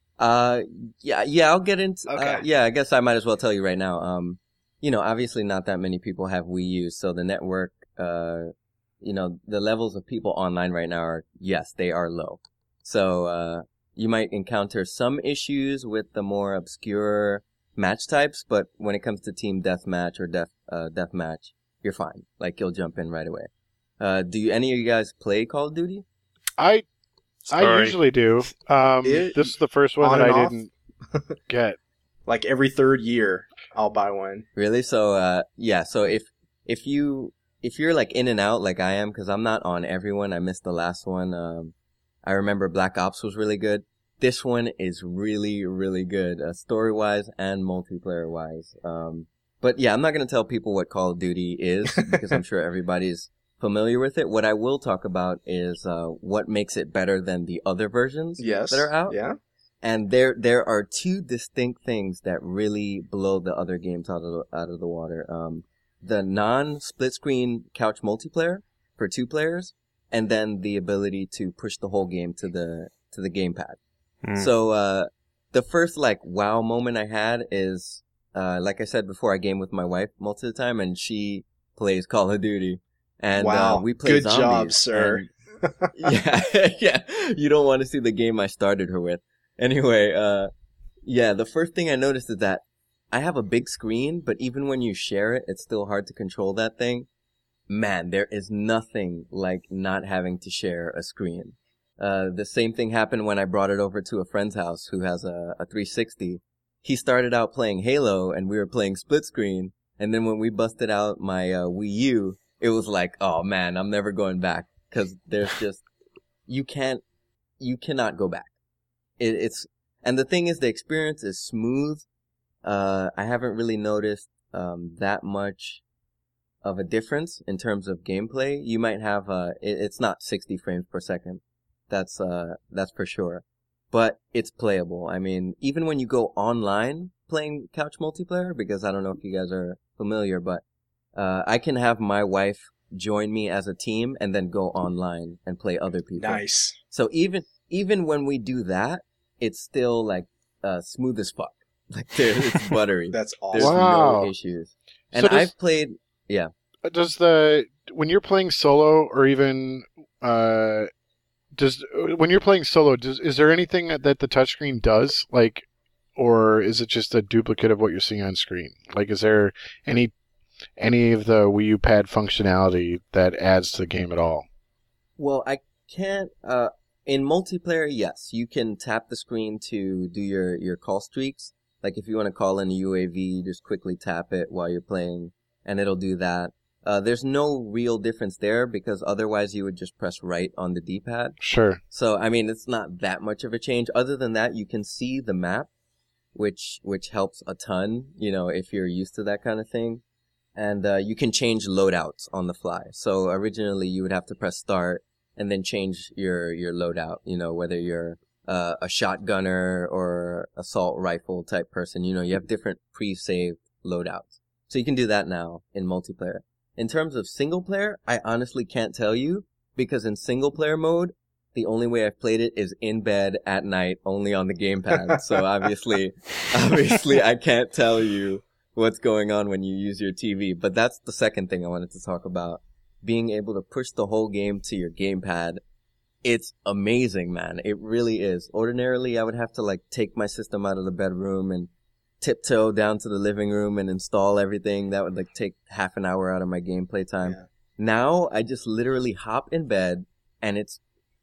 Uh, yeah, yeah. I'll get into. Okay. Uh, yeah, I guess I might as well tell you right now. Um, you know, obviously not that many people have Wii U, so the network, uh, you know, the levels of people online right now are, yes, they are low. So, uh, you might encounter some issues with the more obscure match types, but when it comes to team deathmatch or death, uh, deathmatch, you're fine. Like, you'll jump in right away. Uh, do you, any of you guys play Call of Duty? I I Sorry. usually do. Um, It- this is the first one on that and I off? didn't get. Like every third year, I'll buy one. Really? So, uh, yeah, so if, if you, if you're like in and out like I am, cause I'm not on everyone, I missed the last one, um, I remember Black Ops was really good. This one is really, really good, uh, story-wise and multiplayer-wise. Um, but yeah, I'm not gonna tell people what Call of Duty is, because I'm sure everybody's familiar with it. What I will talk about is, uh, what makes it better than the other versions Yes. that are out. Yeah. And there, there are two distinct things that really blow the other games out of the, out of the water. Um, the non-split screen couch multiplayer for two players, and then the ability to push the whole game to the to the gamepad. Hmm. So, uh, the first like wow moment I had is, uh, like I said before, I game with my wife most of the time, and she plays Call of Duty, and Wow. uh, we play Good zombies. job, sir. and- yeah, yeah. You don't want to see the game I started her with. Anyway, uh, yeah, the first thing I noticed is that I have a big screen, but even when you share it, it's still hard to control that thing. Man, there is nothing like not having to share a screen. Uh, the same thing happened when I brought it over to a friend's house who has a, a three sixty. He started out playing Halo and we were playing split screen. And then when we busted out my uh, Wii U, it was like, oh man, I'm never going back. Cause there's just, you can't, you cannot go back. It, it's, and the thing is the experience is smooth. Uh, I haven't really noticed, um, that much of a difference in terms of gameplay. You might have, uh, it, it's not sixty frames per second. That's, uh, that's for sure. But it's playable. I mean, even when you go online playing couch multiplayer, because I don't know if you guys are familiar, but, uh, I can have my wife join me as a team and then go online and play other people. Nice. So even, even when we do that, it's still like, uh, smooth as fuck. Like there, it's buttery. That's There's awesome. Wow. no issues. And So does- I've played, yeah. Does the when you're playing solo or even uh does when you're playing solo does is there anything that the touchscreen does, like, or is it just a duplicate of what you're seeing on screen? Like, is there any any of the Wii U pad functionality that adds to the game at all? Well, I can't, uh, in multiplayer, yes, you can tap the screen to do your, your call streaks. Like if you want to call in a U A V, you just quickly tap it while you're playing and it'll do that. Uh, there's no real difference there because otherwise you would just press right on the D-pad. Sure. So, I mean, it's not that much of a change. Other than that, you can see the map, which, which helps a ton, you know, if you're used to that kind of thing. And, uh, you can change loadouts on the fly. So originally you would have to press start and then change your, your loadout, you know, whether you're, uh, a shotgunner or assault rifle type person, you know, you have different pre-saved loadouts. So you can do that now in multiplayer. In terms of single player, I honestly can't tell you because in single player mode, the only way I've played it is in bed at night, only on the gamepad. So obviously, obviously I can't tell you what's going on when you use your T V. But that's the second thing I wanted to talk about. Being able to push the whole game to your gamepad. It's amazing, man. It really is. Ordinarily, I would have to like take my system out of the bedroom and tiptoe down to the living room and install everything. That would like take half an hour out of my gameplay time. Yeah. Now I just literally hop in bed and it's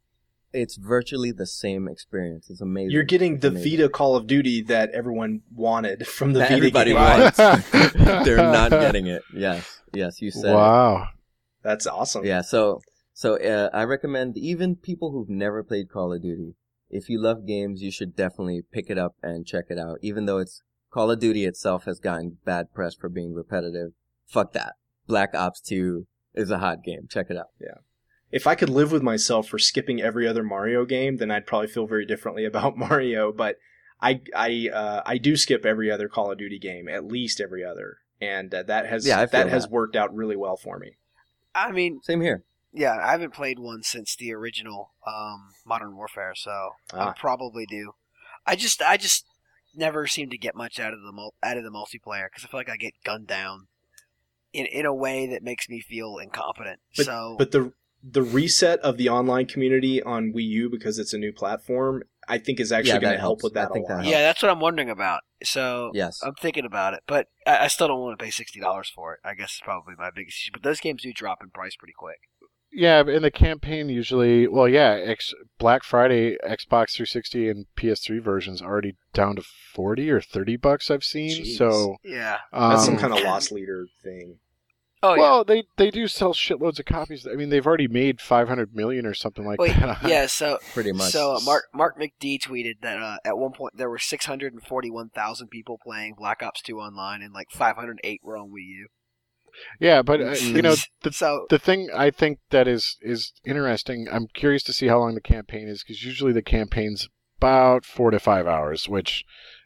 it's virtually the same experience. It's amazing. You're getting the Amazing. Vita Call of Duty that everyone wanted from the That Vita everybody game. wants. They're not getting it. Yes. Yes, you said it. Wow. That's awesome. Yeah, so so uh, I recommend even people who've never played Call of Duty, if you love games, you should definitely pick it up and check it out. Even though it's Call of Duty itself has gotten bad press for being repetitive. Fuck that. Black Ops two is a hot game. Check it out. If I could live with myself for skipping every other Mario game, then I'd probably feel very differently about Mario. But I I uh, I do skip every other Call of Duty game, at least every other, and uh, that has Yeah, I feel that has that. worked out really well for me. I mean, Same here. yeah, I haven't played one since the original um, Modern Warfare, so Ah. I'll probably do. I just, I just never seem to get much out of the mul- out of the multiplayer because I feel like I get gunned down in in a way that makes me feel incompetent. But, so, but the the reset of the online community on Wii U because it's a new platform, I think is actually Yeah, going that to help helps. with that I think a that lot. helps. yeah, that's what I'm wondering about. So, Yes. I'm thinking about it, but I, I still don't want to pay sixty dollars for it. I guess it's probably my biggest issue. But those games do drop in price pretty quick. Yeah, but in the campaign usually, well, yeah, X, Black Friday, Xbox three sixty and P S three versions already down to forty or thirty bucks. I've seen. Jeez. So Yeah. um, That's some kind of loss leader thing. Oh yeah. well, they they do sell shitloads of copies. I mean, they've already made five hundred million or something like Wait, that. yeah. So Pretty much. So uh, Mark Mark McD tweeted that uh, at one point there were six hundred forty-one thousand people playing Black Ops two online, and like five hundred eight were on Wii U. Yeah, but uh, you know, the so the thing I think that is is interesting. I'm curious to see how long the campaign is because usually the campaign's about four to five hours, which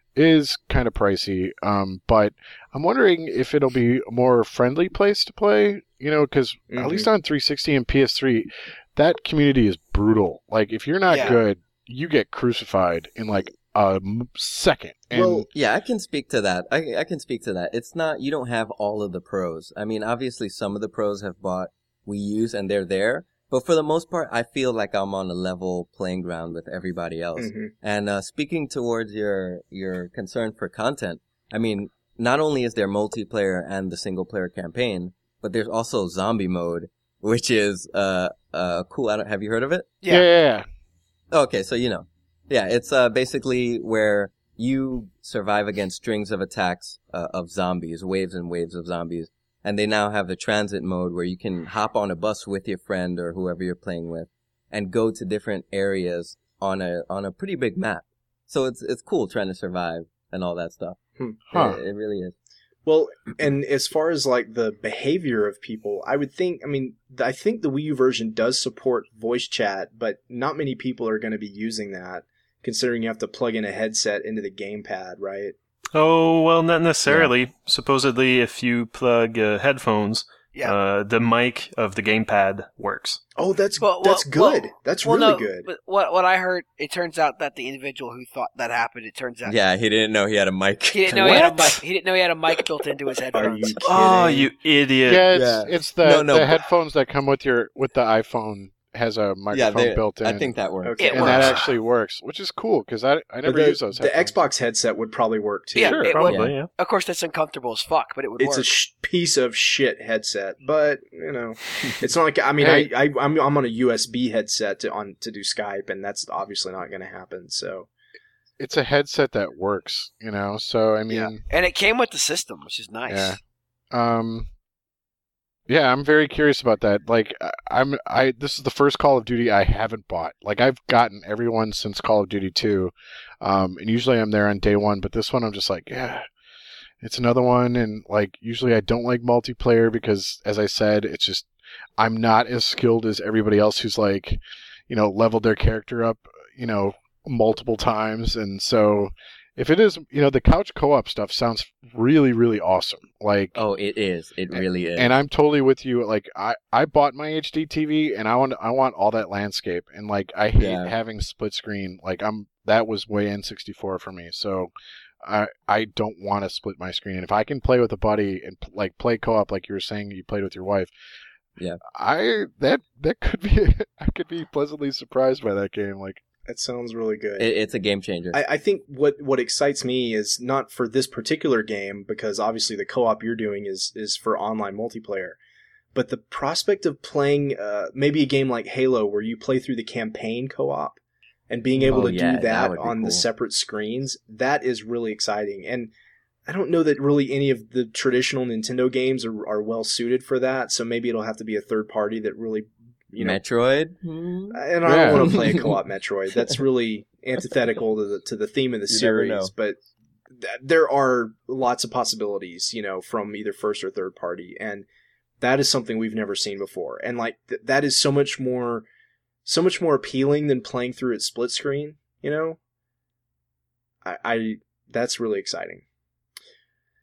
is kind of pricey. Um, but I'm wondering if it'll be a more friendly place to play. You know, because Mhm. at least on three sixty and P S three, that community is brutal. Like if you're not Yeah. good, you get crucified in like a m- second. And Well, Yeah, I can speak to that. I, I can speak to that. It's not, you don't have all of the pros. I mean, obviously some of the pros have bought Wii U's and they're there. But for the most part, I feel like I'm on a level playing ground with everybody else. Mhm. And uh, speaking towards your your concern for content, I mean, not only is there multiplayer and the single player campaign, but there's also zombie mode, which is uh uh cool. I don't, have you heard of it? yeah, yeah. yeah, yeah. Okay, so you know. Yeah, it's uh basically where you survive against strings of attacks uh, of zombies, waves and waves of zombies. And they now have the transit mode where you can hop on a bus with your friend or whoever you're playing with and go to different areas on a on a pretty big map. So it's it's cool trying to survive and all that stuff. Huh. It, it really is. Well, and as far as like the behavior of people, I would think, I mean, I think the Wii U version does support voice chat, but not many people are going to be using that, considering you have to plug in a headset into the gamepad, right? Oh, well, not necessarily. Supposedly, if you plug uh, headphones, Yeah. uh, the mic of the gamepad works. Oh, that's Well, that's well, good. well, that's well, really no, good. But what what I heard, it turns out that the individual who thought that happened, it turns out Yeah, he didn't know he had a mic. he didn't know he had a What? mic. He didn't know he had a mic built into his Are headphones. you kidding? Oh, you idiot. Yeah, it's, Yeah. it's the, No, no, the but- headphones that come with your with the iPhone has a Yeah, microphone they- built in. I think that works. Okay. It and works. that actually works, which is cool because I I never But the, use those. the headphones. Xbox headset would probably work too. Yeah, Sure, it probably, would. yeah. Of course, that's uncomfortable as fuck, but it would It's work. a sh- piece of shit headset, but you know, it's not like I mean, Hey. I, I I'm I'm on a U S B headset to on to do Skype, and that's obviously not going to happen. So It's a headset that works, you know. So I mean, Yeah. And it came with the system, which is nice. Yeah. um, yeah, I'm very curious about that. Like, I- I'm I this is the first Call of Duty I haven't bought. Like, I've gotten everyone since Call of Duty two, um, and usually I'm there on day one. But this one, I'm just like, yeah, it's another one. And like, usually I don't like multiplayer because, as I said, it's just I'm not as skilled as everybody else who's like, you know, leveled their character up, you know, multiple times. And so, if it is, you know, the couch co-op stuff sounds really, really awesome. Like, Oh, it is. It really is. and I'm totally with you. Like, I, I bought my H D T V and I want I want all that landscape. And like, I hate Yeah. having split screen. Like, I'm that was way N sixty-four for me. So, I I don't want to split my screen. And if I can play with a buddy and like play co-op, like you were saying, you played with your wife. Yeah. I that that could be I could be pleasantly surprised by that game. Like, that sounds really good. It, it's a game changer. I, I think what what excites me is not for this particular game, because obviously the co-op you're doing is is for online multiplayer, but the prospect of playing uh, maybe a game like Halo where you play through the campaign co-op and being able Oh, to yeah, do that that would be on the cool. separate screens, that is really exciting. And I don't know that really any of the traditional Nintendo games are, are well suited for that, so maybe it'll have to be a third party that really, you know, Metroid? Hmm. and I Yeah. don't want to play a co-op Metroid. That's really antithetical to the to the theme of the You never know. series. But th- there are lots of possibilities, you know, from either first or third party, and that is something we've never seen before. And like th- that is so much more, so much more appealing than playing through it split screen. You know, I, I that's really exciting.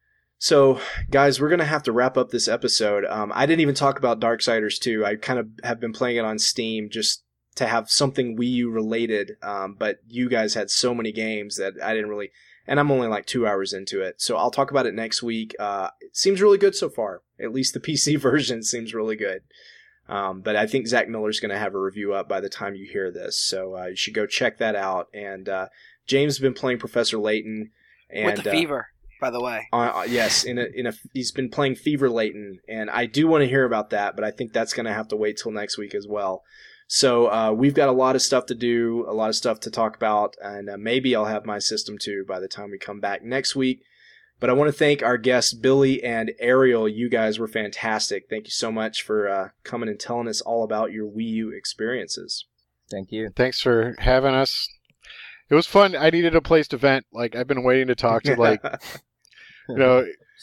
So, guys, we're going to have to wrap up this episode. Um, I didn't even talk about Darksiders two. I kind of have been playing it on Steam just to have something Wii U related, um, but you guys had so many games that I didn't really, and I'm only like two hours into it. So I'll talk about it next week. Uh, it seems really good so far. At least the P C version seems really good. Um, but I think Zach Miller's going to have a review up by the time you hear this. So uh, you should go check that out. And uh, James has been playing Professor Layton. And, With the uh, fever, by the way. Uh, yes, in a, in a, he's been playing Fever Layton, and I do want to hear about that, but I think that's going to have to wait till next week as well. So uh, we've got a lot of stuff to do, a lot of stuff to talk about, and uh, maybe I'll have my system too by the time we come back next week. But I want to thank our guests, Billy and Ariel. You guys were fantastic. Thank you so much for uh, coming and telling us all about your Wii U experiences. Thank you. Thanks for having us. It was fun. I needed a place to vent. Like, I've been waiting to talk to, like, you know,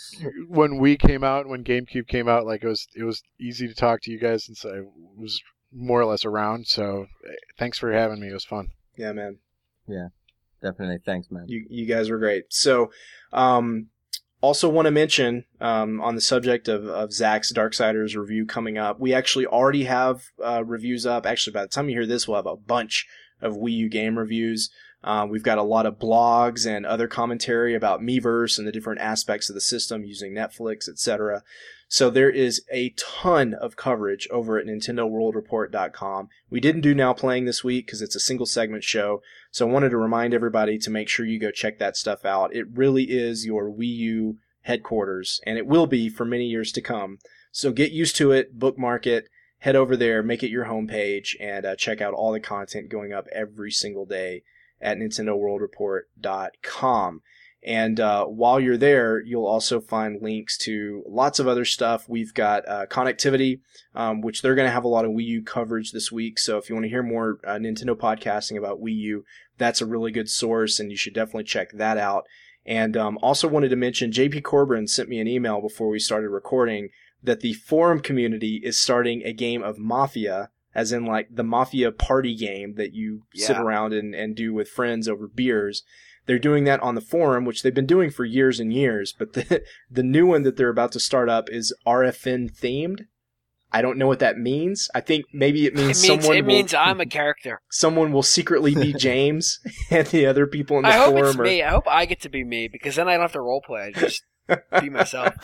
when Wii came out, when GameCube came out, like, it was it was easy to talk to you guys since I was more or less around. So, thanks for having me. It was fun. Yeah, man. Yeah, definitely. Thanks, man. You you guys were great. So, um, also want to mention, um, on the subject of, of Zach's Darksiders review coming up, we actually already have uh, reviews up. Actually, by the time you hear this, we'll have a bunch of Wii U game reviews. Uh, we've got a lot of blogs and other commentary about Miiverse and the different aspects of the system using Netflix, et cetera. So there is a ton of coverage over at Nintendo World Report dot com. We didn't do Now Playing this week because it's a single segment show. So I wanted to remind everybody to make sure you go check that stuff out. It really is your Wii U headquarters, and it will be for many years to come. So get used to it, bookmark it, head over there, make it your homepage, and uh, check out all the content going up every single day at Nintendo World Report dot com. And uh, while you're there, you'll also find links to lots of other stuff. We've got uh, Connectivity, um, which they're going to have a lot of Wii U coverage this week. So if you want to hear more uh, Nintendo podcasting about Wii U, that's a really good source, and you should definitely check that out. And um, also wanted to mention, J P Corbin sent me an email before we started recording that the forum community is starting a game of Mafia, as in like the Mafia party game that you Yeah. sit around and, and do with friends over beers. They're doing that on the forum, which they've been doing for years and years, but the the new one that they're about to start up is R F N themed. I don't know what that means. I think maybe it It means, means, someone it will, means I'm a character. someone will secretly be James and the other people in the I hope forum it's are... me. I hope I get to be me, because then I don't have to roleplay. I just be myself.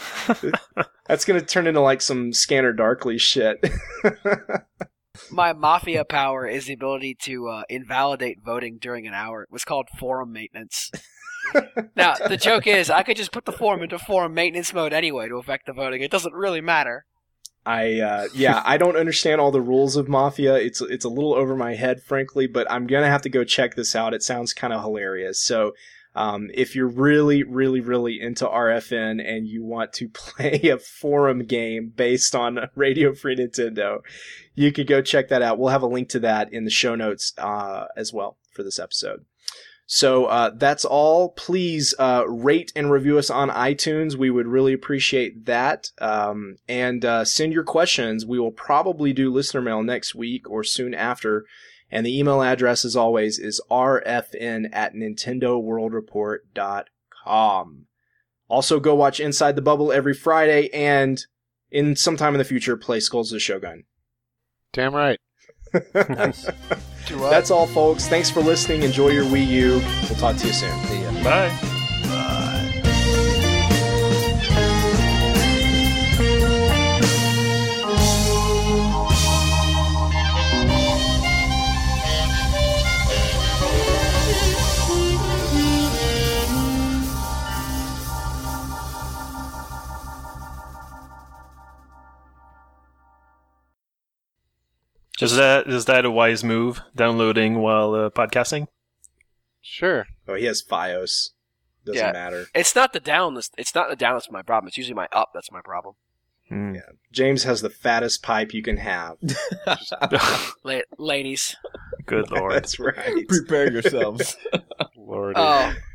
That's going to turn into like some Scanner Darkly shit. My Mafia power is the ability to uh, invalidate voting during an hour. It was called forum maintenance. Now, the joke is, I could just put the forum into forum maintenance mode anyway to affect the voting. It doesn't really matter. I uh, yeah, I don't understand all the rules of Mafia. It's it's a little over my head, frankly, but I'm gonna have to go check this out. It sounds kind of hilarious. So, um, if you're really, really, really into R F N and you want to play a forum game based on Radio Free Nintendo, you could go check that out. We'll have a link to that in the show notes uh, as well for this episode. So uh, that's all. Please uh, rate and review us on iTunes. We would really appreciate that. Um, and uh, send your questions. We will probably do listener mail next week or soon after. And the email address, as always, is r f n at nintendo world report dot com. Also, go watch Inside the Bubble every Friday, and in sometime in the future, play Skulls of the Shogun. Damn right. Nice. Do I? That's all, folks. Thanks for listening. Enjoy your Wii U. We'll talk to you soon. See ya. Bye. Is that is that a wise move? Downloading while uh, podcasting? Sure. Oh, he has FiOS. Doesn't Yeah. matter. It's not the down. that's- It's not the down that's my problem. It's usually my up that's my problem. Hmm. Yeah. James has the fattest pipe you can have. La- ladies. Good lord. That's right. Prepare yourselves. Lordy. Oh,